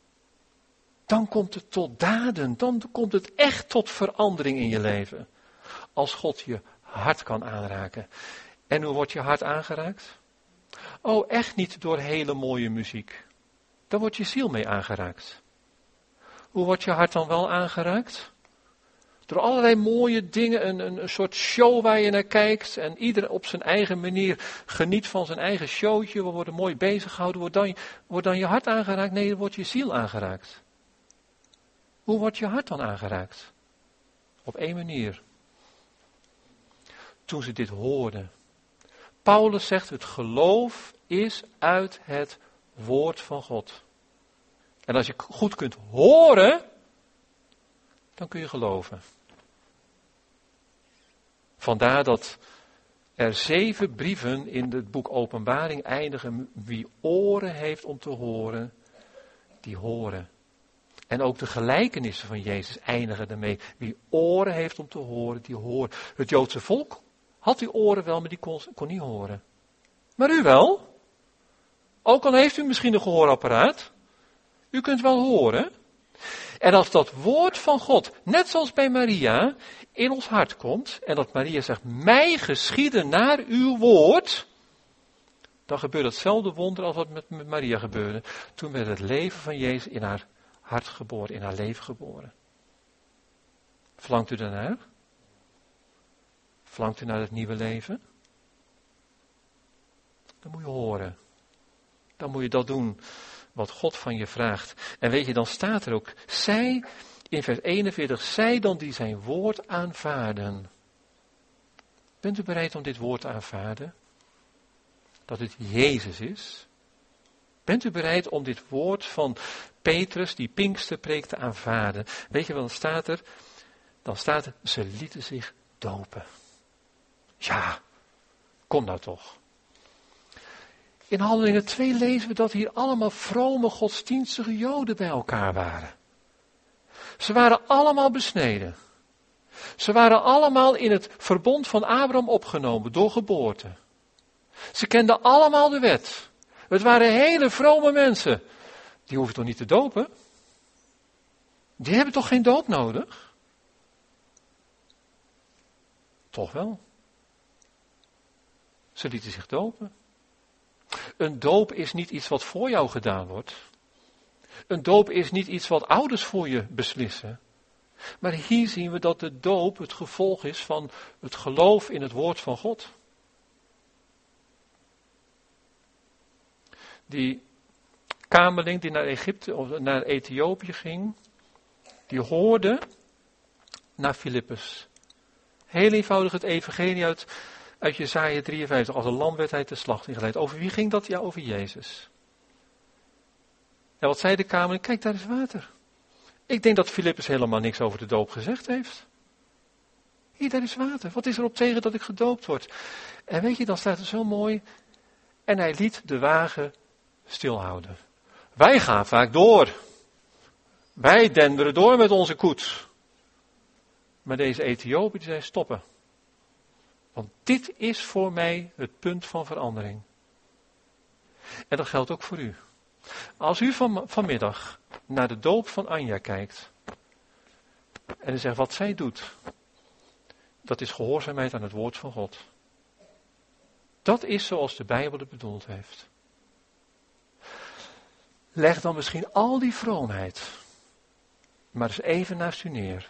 Dan komt het tot daden, dan komt het echt tot verandering in je leven. Als God je hart kan aanraken. En hoe wordt je hart aangeraakt? Oh, echt niet door hele mooie muziek. Daar wordt je ziel mee aangeraakt. Hoe wordt je hart dan wel aangeraakt? Door allerlei mooie dingen, een soort show waar je naar kijkt. En ieder op zijn eigen manier geniet van zijn eigen showtje. We worden mooi bezig gehouden. Wordt dan je hart aangeraakt? Nee, dan wordt je ziel aangeraakt. Hoe wordt je hart dan aangeraakt? Op één manier. Toen ze dit hoorden. Paulus zegt, het geloof is uit het woord van God. En als je goed kunt horen, dan kun je geloven. Vandaar dat er 7 brieven in het boek Openbaring eindigen. Wie oren heeft om te horen, die horen. En ook de gelijkenissen van Jezus eindigen ermee. Wie oren heeft om te horen, die hoort. Het Joodse volk had die oren wel, maar die kon niet horen. Maar u wel? Ook al heeft u misschien een gehoorapparaat. U kunt wel horen. En als dat woord van God, net zoals bij Maria, in ons hart komt. En dat Maria zegt, mij geschieden naar uw woord. Dan gebeurt hetzelfde wonder als wat met Maria gebeurde. Toen werd het leven van Jezus in haar hart geboren, in haar leven geboren. Verlangt u daarnaar? Verlangt u naar het nieuwe leven? Dan moet je horen. Dan moet je dat doen wat God van je vraagt. En weet je, dan staat er ook, zij, in vers 41, zij dan die zijn woord aanvaarden. Bent u bereid om dit woord te aanvaarden? Dat het Jezus is? Bent u bereid om dit woord van Petrus, die Pinksterpreek, te aanvaarden? Weet je wat dan staat er? Dan staat er, ze lieten zich dopen. Ja, kom nou toch. In Handelingen 2 lezen we dat hier allemaal vrome godsdienstige Joden bij elkaar waren. Ze waren allemaal besneden. Ze waren allemaal in het verbond van Abraham opgenomen door geboorte. Ze kenden allemaal de wet. Het waren hele vrome mensen. Die hoeven toch niet te dopen? Die hebben toch geen doop nodig? Toch wel. Ze lieten zich dopen. Een doop is niet iets wat voor jou gedaan wordt. Een doop is niet iets wat ouders voor je beslissen. Maar hier zien we dat de doop het gevolg is van het geloof in het woord van God. Die kamerling die naar Egypte of naar Ethiopië ging, die hoorde naar Filippus. Heel eenvoudig het evangelie uit Jesaja 53. Als een lam werd hij te slachting geleid. Over wie ging dat? Ja, over Jezus. En wat zei de kamerling? Kijk, daar is water. Ik denk dat Filippus helemaal niks over de doop gezegd heeft. Hier, daar is water. Wat is er op tegen dat ik gedoopt word? En weet je, dan staat er zo mooi. En hij liet de wagen stilhouden. Wij gaan vaak door. Wij denderen door met onze koets. Maar deze Ethiopiër die zei stoppen. Want dit is voor mij het punt van verandering. En dat geldt ook voor u. Als u vanmiddag naar de doop van Anja kijkt. En u zegt wat zij doet. Dat is gehoorzaamheid aan het woord van God. Dat is zoals de Bijbel het bedoeld heeft. Leg dan misschien al die vroomheid maar eens even naast u neer.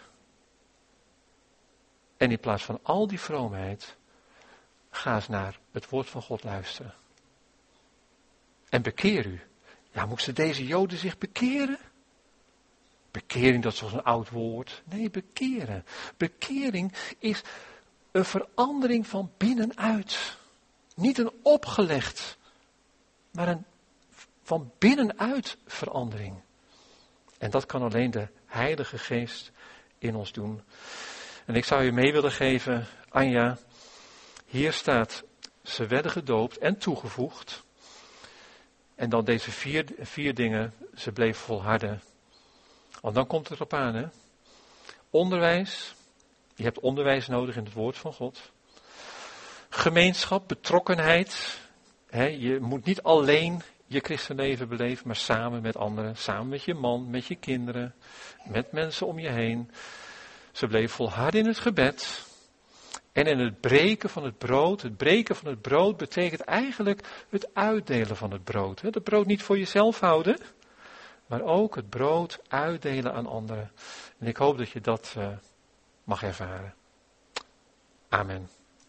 En in plaats van al die vroomheid, ga eens naar het woord van God luisteren. En bekeer u. Ja, moesten deze Joden zich bekeren? Bekering, dat is zo'n oud woord. Nee, bekeren. Bekering is een verandering van binnenuit. Niet een opgelegd, maar een van binnenuit verandering. En dat kan alleen de Heilige Geest in ons doen. En ik zou je mee willen geven, Anja, hier staat, ze werden gedoopt en toegevoegd. En dan deze vier dingen, ze bleven volharden. Want dan komt het erop aan, hè. Onderwijs, je hebt onderwijs nodig in het woord van God. Gemeenschap, betrokkenheid. Je moet niet alleen je christenleven beleven, maar samen met anderen. Samen met je man, met je kinderen, met mensen om je heen. Ze bleef volharden in het gebed. En in het breken van het brood. Het breken van het brood betekent eigenlijk het uitdelen van het brood. Het brood niet voor jezelf houden, maar ook het brood uitdelen aan anderen. En ik hoop dat je dat mag ervaren. Amen.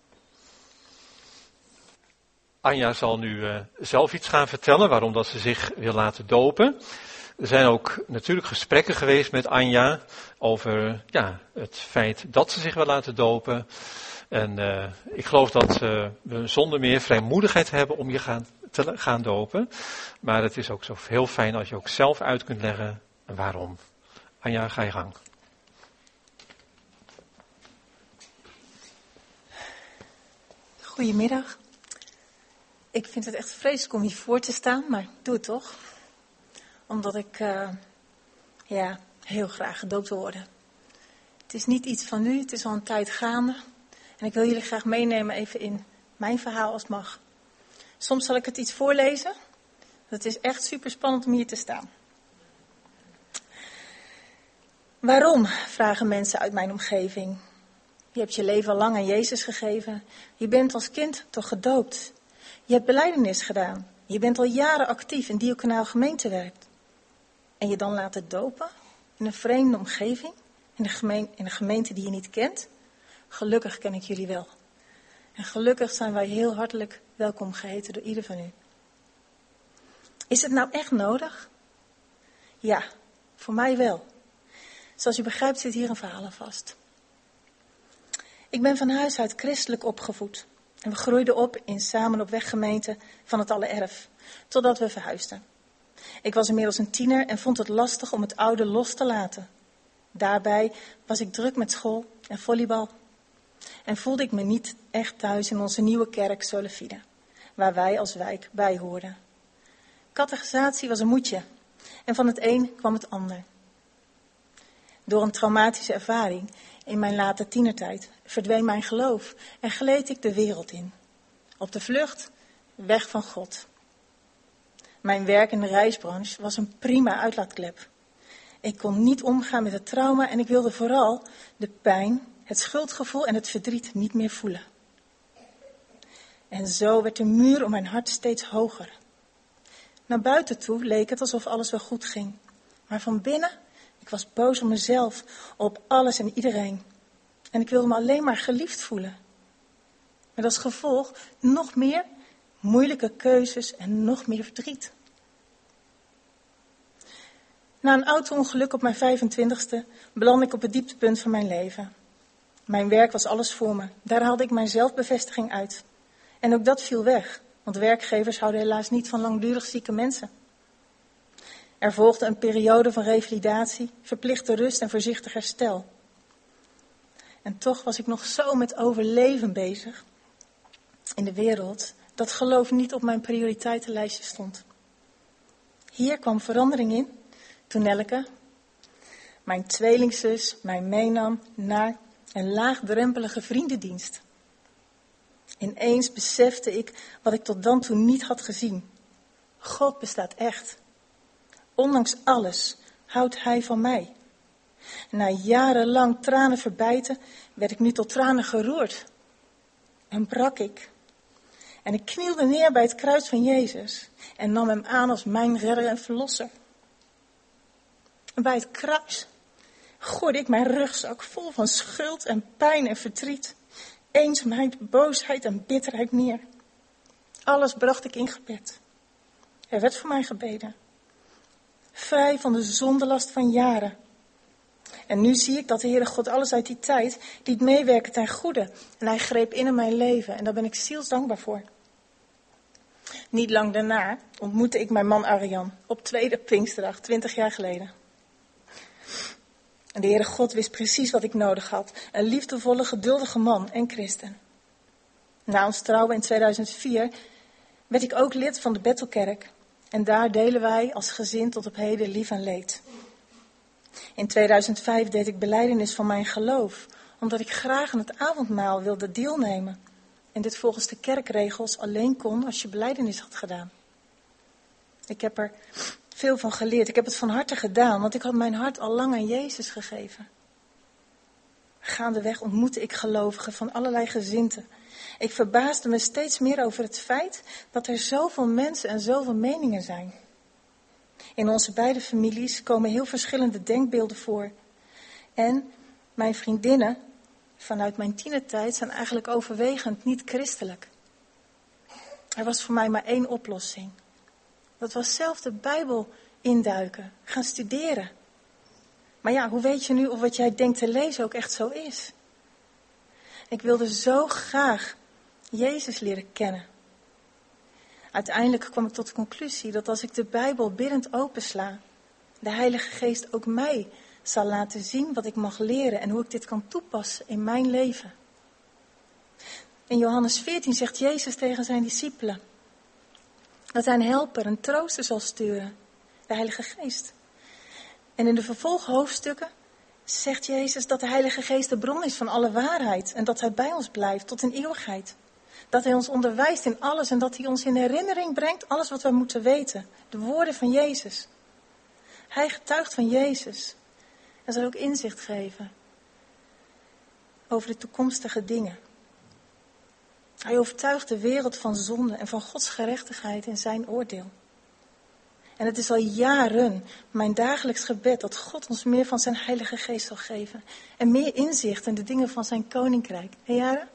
Anja zal nu zelf iets gaan vertellen waarom dat ze zich wil laten dopen. Er zijn ook natuurlijk gesprekken geweest met Anja over het feit dat ze zich wil laten dopen. En ik geloof dat we zonder meer vrijmoedigheid hebben om je te gaan dopen. Maar het is ook zo heel fijn als je ook zelf uit kunt leggen waarom. Anja, ga je gang. Goedemiddag. Ik vind het echt vreselijk om hier voor te staan, maar ik doe het toch. Omdat ik heel graag gedoopt wil worden. Het is niet iets van nu, het is al een tijd gaande. En ik wil jullie graag meenemen even in mijn verhaal als het mag. Soms zal ik het iets voorlezen. Het is echt super spannend om hier te staan. Waarom, vragen mensen uit mijn omgeving. Je hebt je leven al lang aan Jezus gegeven. Je bent als kind toch gedoopt. Je hebt belijdenis gedaan. Je bent al jaren actief in diaconaal gemeentewerk. En je dan laten dopen in een vreemde omgeving, in een gemeente die je niet kent. Gelukkig ken ik jullie wel. En gelukkig zijn wij heel hartelijk welkom geheten door ieder van u. Is het nou echt nodig? Ja, voor mij wel. Zoals u begrijpt zit hier een verhaal aan vast. Ik ben van huis uit christelijk opgevoed. En we groeiden op in Samen op Weg gemeente van het Allererf, totdat we verhuisden. Ik was inmiddels een tiener en vond het lastig om het oude los te laten. Daarbij was ik druk met school en volleybal. En voelde ik me niet echt thuis in onze nieuwe kerk Solefide, waar wij als wijk bij hoorden. Catechisatie was een moedje en van het een kwam het ander. Door een traumatische ervaring in mijn late tienertijd verdween mijn geloof en gleed ik de wereld in. Op de vlucht, weg van God. Mijn werk in de reisbranche was een prima uitlaatklep. Ik kon niet omgaan met het trauma en ik wilde vooral de pijn, het schuldgevoel en het verdriet niet meer voelen. En zo werd de muur om mijn hart steeds hoger. Naar buiten toe leek het alsof alles wel goed ging. Maar van binnen, ik was boos op mezelf, op alles en iedereen. En ik wilde me alleen maar geliefd voelen. Met als gevolg nog meer moeilijke keuzes en nog meer verdriet. Na een auto-ongeluk op mijn 25e belandde ik op het dieptepunt van mijn leven. Mijn werk was alles voor me. Daar haalde ik mijn zelfbevestiging uit. En ook dat viel weg, want werkgevers houden helaas niet van langdurig zieke mensen. Er volgde een periode van revalidatie, verplichte rust en voorzichtig herstel. En toch was ik nog zo met overleven bezig in de wereld, dat geloof niet op mijn prioriteitenlijstje stond. Hier kwam verandering in toen Nelleke, mijn tweelingzus, mij meenam naar een laagdrempelige vriendendienst. Ineens besefte ik wat ik tot dan toe niet had gezien. God bestaat echt. Ondanks alles houdt Hij van mij. Na jarenlang tranen verbijten werd ik nu tot tranen geroerd. En brak ik. En ik knielde neer bij het kruis van Jezus en nam Hem aan als mijn redder en verlosser. En bij het kruis gooide ik mijn rugzak vol van schuld en pijn en verdriet, eenzaamheid, boosheid en bitterheid neer. Alles bracht ik in gebed. Er werd voor mij gebeden. Vrij van de zondelast van jaren. En nu zie ik dat de Heere God alles uit die tijd liet meewerken ten goede. En Hij greep in mijn leven en daar ben ik zielsdankbaar voor. Niet lang daarna ontmoette ik mijn man Arjan op tweede Pinksterdag, 20 jaar geleden. En de Heere God wist precies wat ik nodig had. Een liefdevolle, geduldige man en christen. Na ons trouwen in 2004 werd ik ook lid van de Bethelkerk. En daar delen wij als gezin tot op heden lief en leed. In 2005 deed ik belijdenis van mijn geloof, omdat ik graag aan het avondmaal wilde deelnemen. En dit volgens de kerkregels alleen kon als je belijdenis had gedaan. Ik heb er veel van geleerd. Ik heb het van harte gedaan, want ik had mijn hart al lang aan Jezus gegeven. Gaandeweg ontmoette ik gelovigen van allerlei gezindten. Ik verbaasde me steeds meer over het feit dat er zoveel mensen en zoveel meningen zijn. In onze beide families komen heel verschillende denkbeelden voor. En mijn vriendinnen vanuit mijn tienertijd zijn eigenlijk overwegend niet christelijk. Er was voor mij maar één oplossing. Dat was zelf de Bijbel induiken, gaan studeren. Maar ja, hoe weet je nu of wat jij denkt te lezen ook echt zo is? Ik wilde zo graag Jezus leren kennen. Uiteindelijk kwam ik tot de conclusie dat als ik de Bijbel biddend opensla, de Heilige Geest ook mij zal laten zien wat ik mag leren en hoe ik dit kan toepassen in mijn leven. In Johannes 14 zegt Jezus tegen zijn discipelen dat hij een helper, een trooster zal sturen, de Heilige Geest. En in de vervolghoofdstukken zegt Jezus dat de Heilige Geest de bron is van alle waarheid en dat hij bij ons blijft tot in eeuwigheid. Dat hij ons onderwijst in alles en dat hij ons in herinnering brengt alles wat we moeten weten. De woorden van Jezus. Hij getuigt van Jezus en zal ook inzicht geven over de toekomstige dingen. Hij overtuigt de wereld van zonde en van Gods gerechtigheid in zijn oordeel. En het is al jaren mijn dagelijks gebed dat God ons meer van zijn Heilige Geest zal geven. En meer inzicht in de dingen van zijn koninkrijk. Hé Jaren?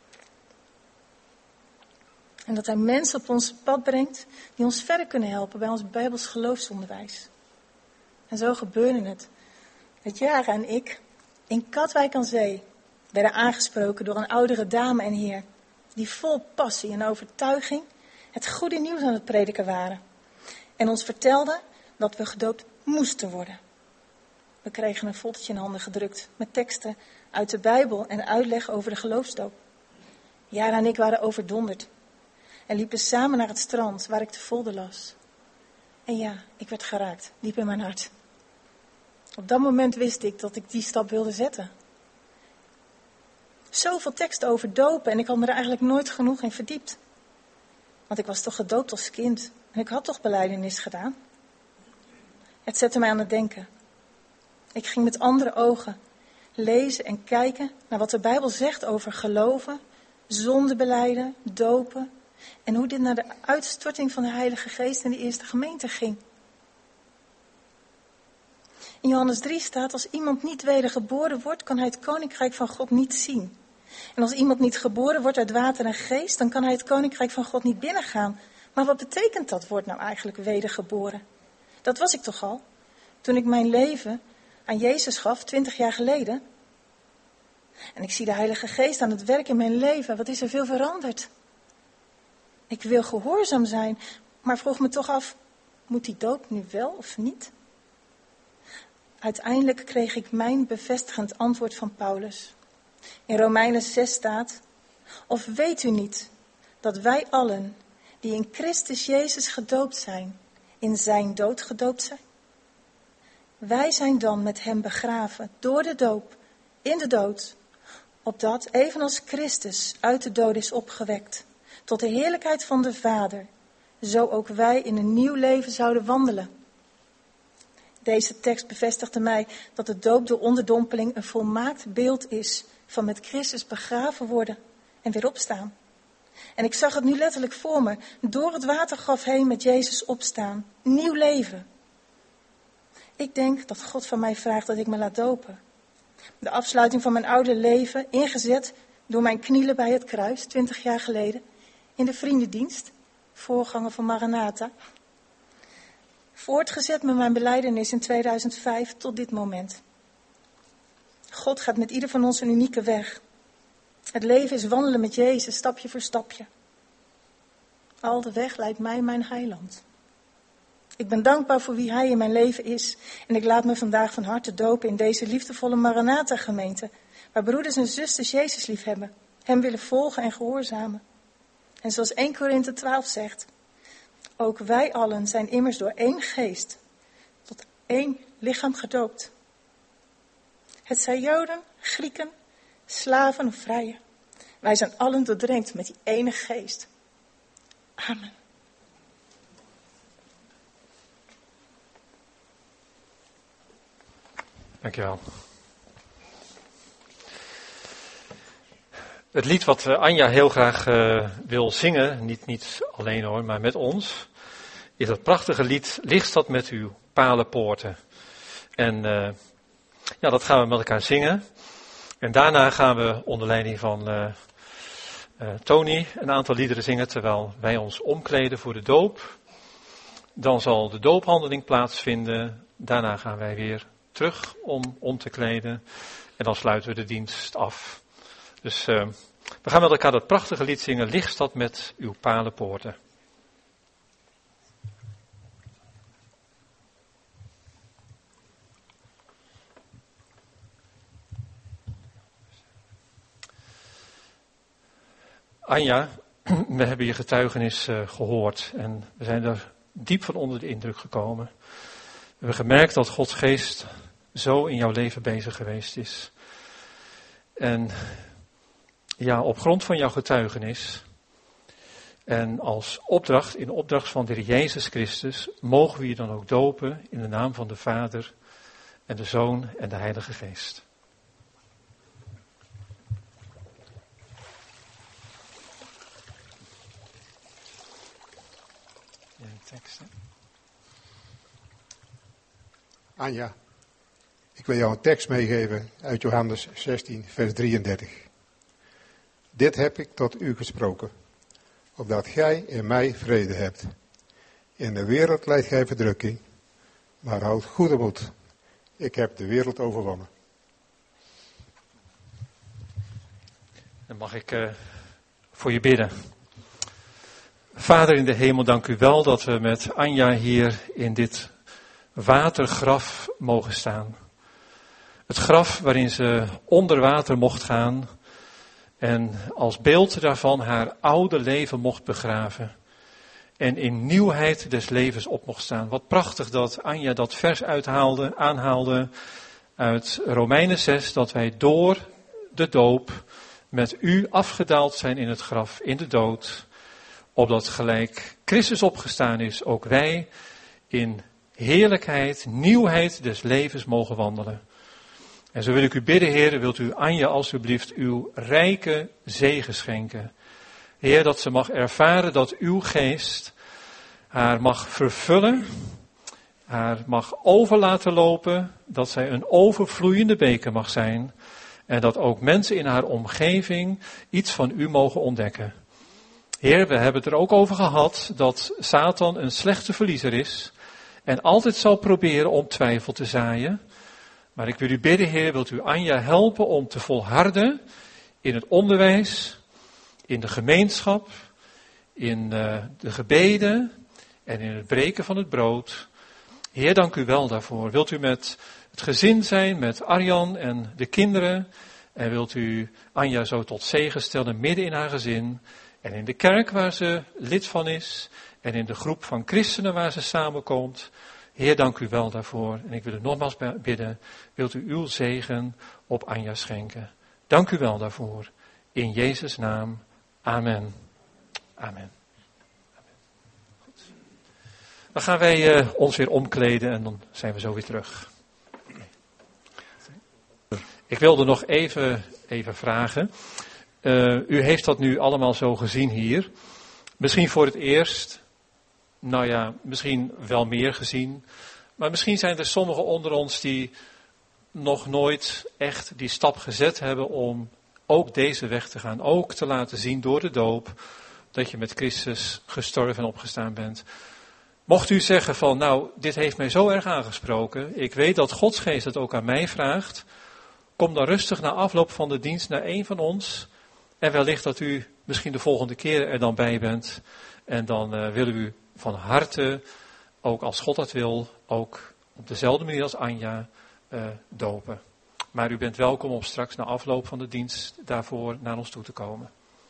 En dat hij mensen op ons pad brengt die ons verder kunnen helpen bij ons Bijbels geloofsonderwijs. En zo gebeurde het. Dat Jaren en ik in Katwijk aan Zee werden aangesproken door een oudere dame en heer. Die vol passie en overtuiging het goede nieuws aan het prediken waren. En ons vertelden dat we gedoopt moesten worden. We kregen een foldertje in handen gedrukt met teksten uit de Bijbel en uitleg over de geloofsdoop. Jara en ik waren overdonderd. En liepen samen naar het strand waar ik de folder las. En ja, ik werd geraakt, diep in mijn hart. Op dat moment wist ik dat ik die stap wilde zetten. Zoveel teksten over dopen en ik had me er eigenlijk nooit genoeg in verdiept. Want ik was toch gedoopt als kind en ik had toch belijdenis gedaan. Het zette mij aan het denken. Ik ging met andere ogen lezen en kijken naar wat de Bijbel zegt over geloven, zonde belijden, dopen. En hoe dit naar de uitstorting van de Heilige Geest in de eerste gemeente ging. In Johannes 3 staat, als iemand niet wedergeboren wordt, kan hij het koninkrijk van God niet zien. En als iemand niet geboren wordt uit water en geest, dan kan hij het koninkrijk van God niet binnengaan. Maar wat betekent dat woord nou eigenlijk, wedergeboren? Dat was ik toch al? toen ik mijn leven aan Jezus gaf, 20 jaar geleden. En ik zie de Heilige Geest aan het werk in mijn leven. Wat is er veel veranderd? Ik wil gehoorzaam zijn, maar vroeg me toch af, moet die doop nu wel of niet? Uiteindelijk kreeg ik mijn bevestigend antwoord van Paulus. In Romeinen 6 staat, of weet u niet dat wij allen die in Christus Jezus gedoopt zijn, in zijn dood gedoopt zijn? Wij zijn dan met hem begraven door de doop in de dood, opdat evenals Christus uit de dood is opgewekt tot de heerlijkheid van de Vader, zo ook wij in een nieuw leven zouden wandelen. Deze tekst bevestigde mij dat de doop door onderdompeling een volmaakt beeld is van met Christus begraven worden en weer opstaan. En ik zag het nu letterlijk voor me, door het watergraf heen met Jezus opstaan, nieuw leven. Ik denk dat God van mij vraagt dat ik me laat dopen. De afsluiting van mijn oude leven, ingezet door mijn knielen bij het kruis, 20 jaar geleden, in de vriendendienst, voorganger van Maranatha. Voortgezet met mijn belijdenis in 2005 tot dit moment. God gaat met ieder van ons een unieke weg. Het leven is wandelen met Jezus, stapje voor stapje. Al de weg leidt mij mijn heiland. Ik ben dankbaar voor wie hij in mijn leven is. En ik laat me vandaag van harte dopen in deze liefdevolle Maranatha-gemeente, waar broeders en zusters Jezus lief hebben, hem willen volgen en gehoorzamen. En zoals 1 Korinthe 12 zegt, ook wij allen zijn immers door één geest tot één lichaam gedoopt. Het zijn Joden, Grieken, slaven of vrije. Wij zijn allen doordrenkt met die ene geest. Amen. Dankjewel. Het lied wat Anja heel graag wil zingen, niet alleen hoor, maar met ons, is dat prachtige lied Licht staat met uw palenpoorten. En dat gaan we met elkaar zingen. En daarna gaan we onder leiding van Tony een aantal liederen zingen terwijl wij ons omkleden voor de doop. Dan zal de doophandeling plaatsvinden. Daarna gaan wij weer terug om te kleden. En dan sluiten we de dienst af. Dus we gaan met elkaar dat prachtige lied zingen. Licht staat met uw palenpoorten. Anja, we hebben je getuigenis gehoord en we zijn er diep van onder de indruk gekomen. We hebben gemerkt dat Gods geest zo in jouw leven bezig geweest is. En ja, op grond van jouw getuigenis en als opdracht, in opdracht van de Heer Jezus Christus, mogen we je dan ook dopen in de naam van de Vader en de Zoon en de Heilige Geest. Tekst, hè? Anja, ik wil jou een tekst meegeven uit Johannes 16, vers 33. Dit heb ik tot u gesproken, opdat gij in mij vrede hebt. In de wereld lijdt gij verdrukking, maar houd goede moed. Ik heb de wereld overwonnen. Dan mag ik voor je bidden. Vader in de hemel, dank u wel dat we met Anja hier in dit watergraf mogen staan. Het graf waarin ze onder water mocht gaan en als beeld daarvan haar oude leven mocht begraven. En in nieuwheid des levens op mocht staan. Wat prachtig dat Anja dat vers aanhaalde uit Romeinen 6, dat wij door de doop met u afgedaald zijn in het graf, in de dood. Opdat gelijk Christus opgestaan is, ook wij in heerlijkheid, nieuwheid des levens mogen wandelen. En zo wil ik u bidden, Heer, wilt u Anja alstublieft uw rijke zegen schenken. Heer, dat ze mag ervaren dat uw geest haar mag vervullen, haar mag over laten lopen, dat zij een overvloeiende beker mag zijn. En dat ook mensen in haar omgeving iets van u mogen ontdekken. Heer, we hebben het er ook over gehad dat Satan een slechte verliezer is. en altijd zal proberen om twijfel te zaaien. Maar ik wil u bidden, Heer, wilt u Anja helpen om te volharden in het onderwijs, in de gemeenschap, in de gebeden en in het breken van het brood. Heer, dank u wel daarvoor. Wilt u met het gezin zijn, met Arjan en de kinderen, en wilt u Anja zo tot zegen stellen midden in haar gezin en in de kerk waar ze lid van is en in de groep van christenen waar ze samenkomt. Heer, dank u wel daarvoor. En ik wil u nogmaals bidden, wilt u uw zegen op Anja schenken. Dank u wel daarvoor. In Jezus' naam. Amen. Amen. Goed. Dan gaan wij ons weer omkleden en dan zijn we zo weer terug. Ik wilde nog even vragen. U heeft dat nu allemaal zo gezien hier. Misschien voor het eerst. Nou ja, misschien wel meer gezien. Maar misschien zijn er sommigen onder ons die nog nooit echt die stap gezet hebben om ook deze weg te gaan. Ook te laten zien door de doop dat je met Christus gestorven en opgestaan bent. Mocht u zeggen van, nou, dit heeft mij zo erg aangesproken. Ik weet dat Gods geest het ook aan mij vraagt. Kom dan rustig na afloop van de dienst naar een van ons. En wellicht dat u misschien de volgende keer er dan bij bent. En dan willen we u van harte, ook als God dat wil, ook op dezelfde manier als Anja, dopen. Maar u bent welkom om straks na afloop van de dienst daarvoor naar ons toe te komen.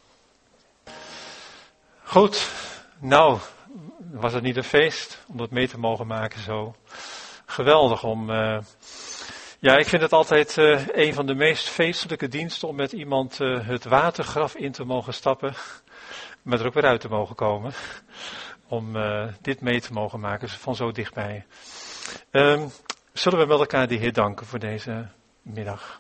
Goed, nou, was het niet een feest om dat mee te mogen maken zo? Geweldig om... Ja, ik vind het altijd een van de meest feestelijke diensten om met iemand het watergraf in te mogen stappen. Maar er ook weer uit te mogen komen. Om dit mee te mogen maken van zo dichtbij. Zullen we met elkaar de Heer danken voor deze middag.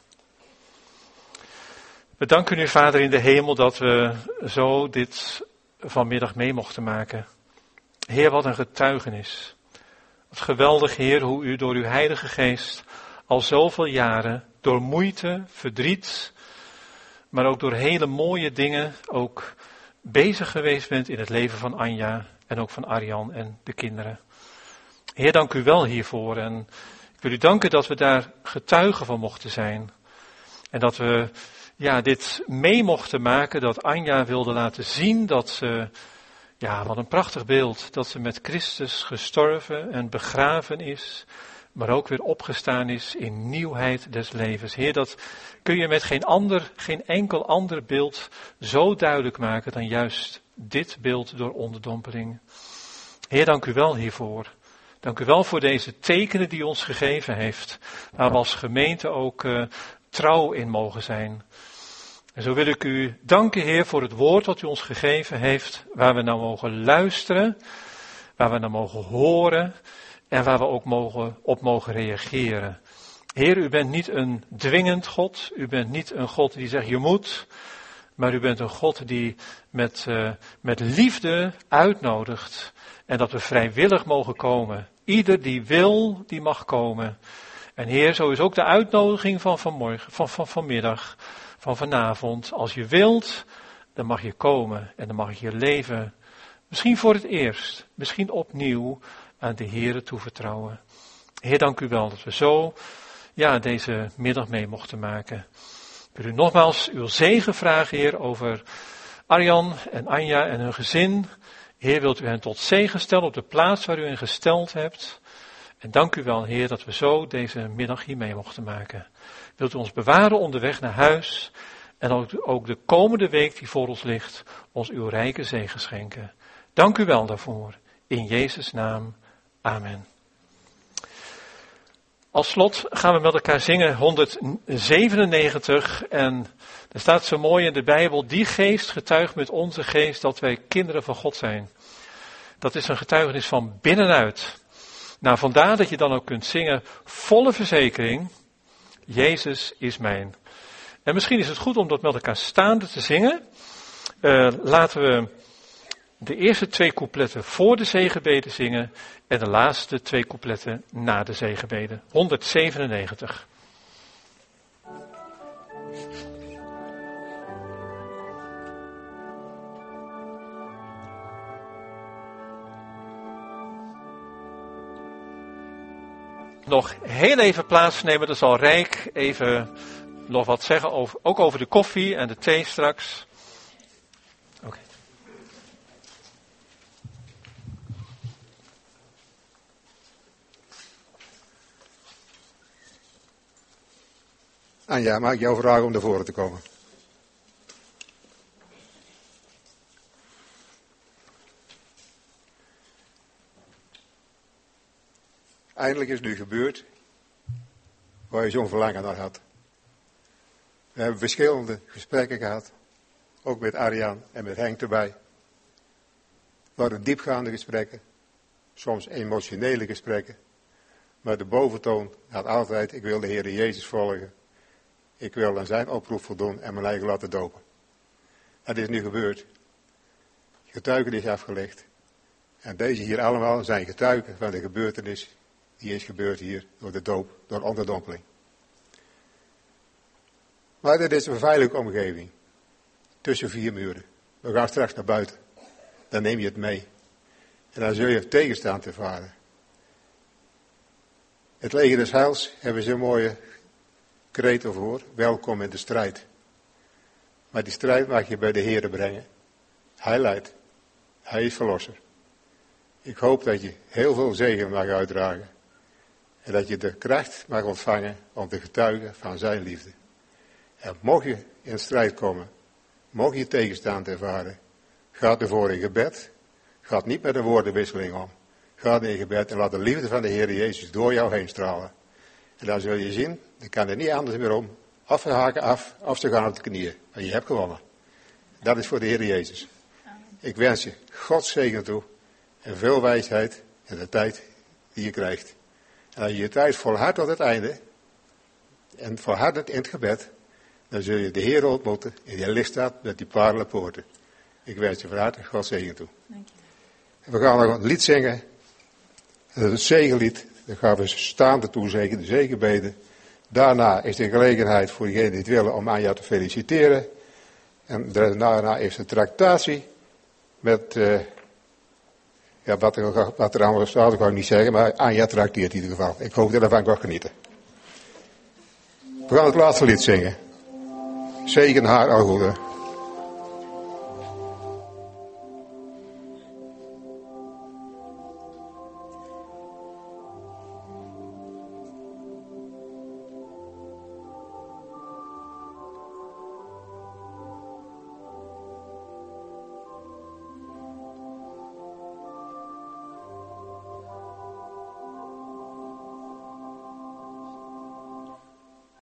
We danken u, Vader in de hemel, dat we zo dit vanmiddag mee mochten maken. Heer, wat een getuigenis. Wat geweldig, Heer, hoe u door uw Heilige Geest al zoveel jaren door moeite, verdriet, maar ook door hele mooie dingen ook bezig geweest bent in het leven van Anja en ook van Arjan en de kinderen. Heer, dank u wel hiervoor en ik wil u danken dat we daar getuigen van mochten zijn. En dat we dit mee mochten maken, dat Anja wilde laten zien dat ze, wat een prachtig beeld, dat ze met Christus gestorven en begraven is, maar ook weer opgestaan is in nieuwheid des levens. Heer, dat kun je met geen enkel ander beeld zo duidelijk maken dan juist dit beeld door onderdompeling. Heer, dank u wel hiervoor. Dank u wel voor deze tekenen die u ons gegeven heeft, waar we als gemeente ook trouw in mogen zijn. En zo wil ik u danken, Heer, voor het woord dat u ons gegeven heeft, waar we naar mogen luisteren, waar we naar mogen horen en waar we ook op mogen reageren. Heer, u bent niet een dwingend God, u bent niet een God die zegt je moet, maar u bent een God die met liefde uitnodigt en dat we vrijwillig mogen komen. Ieder die wil, die mag komen. En Heer, zo is ook de uitnodiging van vanmiddag, van vanavond. Als je wilt, dan mag je komen en dan mag je je leven, misschien voor het eerst, misschien opnieuw, aan de Heere toevertrouwen. Heer, dank u wel dat we zo deze middag mee mochten maken. Ik wil u nogmaals uw zegen vragen, Heer, over Arjan en Anja en hun gezin. Heer, wilt u hen tot zegen stellen op de plaats waar u hen gesteld hebt. En dank u wel, Heer, dat we zo deze middag hier mee mochten maken. Wilt u ons bewaren onderweg naar huis en ook de komende week die voor ons ligt, ons uw rijke zegen schenken. Dank u wel daarvoor. In Jezus' naam. Amen. Als slot gaan we met elkaar zingen 197 en er staat zo mooi in de Bijbel, die geest getuigt met onze geest dat wij kinderen van God zijn. Dat is een getuigenis van binnenuit. Nou, vandaar dat je dan ook kunt zingen, volle verzekering, Jezus is mijn. En misschien is het goed om dat met elkaar staande te zingen. Laten we de eerste 2 coupletten voor de zegenbeden zingen en de laatste 2 coupletten na de zegenbeden. 197. nog heel even plaatsnemen. Er zal Rijk even nog wat zeggen, ook over de koffie en de thee straks. Oké. Anja, mag ik jou vragen om naar voren te komen? Eindelijk is het nu gebeurd waar je zo'n verlangen naar had. We hebben verschillende gesprekken gehad, ook met Arjan en met Henk erbij. Het waren diepgaande gesprekken, soms emotionele gesprekken, maar de boventoon had altijd, ik wil de Heer Jezus volgen. Ik wil aan zijn oproep voldoen en mijn eigen laten dopen. Dat is nu gebeurd. Getuigenis is afgelegd. En deze hier allemaal zijn getuigen van de gebeurtenis die is gebeurd hier door de doop, door onderdompeling. Maar dit is een veilige omgeving. Tussen 4 muren. We gaan straks naar buiten. Dan neem je het mee. En dan zul je tegenstand ervaren. Het leger des Heils hebben ze een mooie kreet over. Welkom in de strijd. Maar die strijd mag je bij de Heere brengen. Hij leidt. Hij is verlosser. Ik hoop dat je heel veel zegen mag uitdragen. En dat je de kracht mag ontvangen om te getuigen van zijn liefde. En mocht je in strijd komen, mocht je tegenstand ervaren, ga ervoor in gebed. Ga niet met een woordenwisseling om. Ga in gebed en laat de liefde van de Heer Jezus door jou heen stralen. En dan zul je zien, dan kan er niet anders meer om. Afhaken af, of ze gaan op de knieën. En je hebt gewonnen. Dat is voor de Heer Jezus. Ik wens je Gods zegen toe en veel wijsheid in de tijd die je krijgt. En als je je tijd volhardt tot het einde en volhardt in het gebed, dan zul je de Heer ontmoeten en die licht staat met die paardenpoorten. Ik wens je van harte Gods zegen toe. Dank je. En we gaan nog een lied zingen. Dat is het zegenlied. Dan gaan we staande toezegen, de zegenbeden. Daarna is de gelegenheid voor diegenen die het willen om Anja te feliciteren. En daarna is de tractatie met, wat er allemaal staat, dat kan ik niet zeggen, maar Anja trakteert in ieder geval. Ik hoop dat ervan kan genieten. We gaan het laatste lied zingen. Zegen haar, al goede.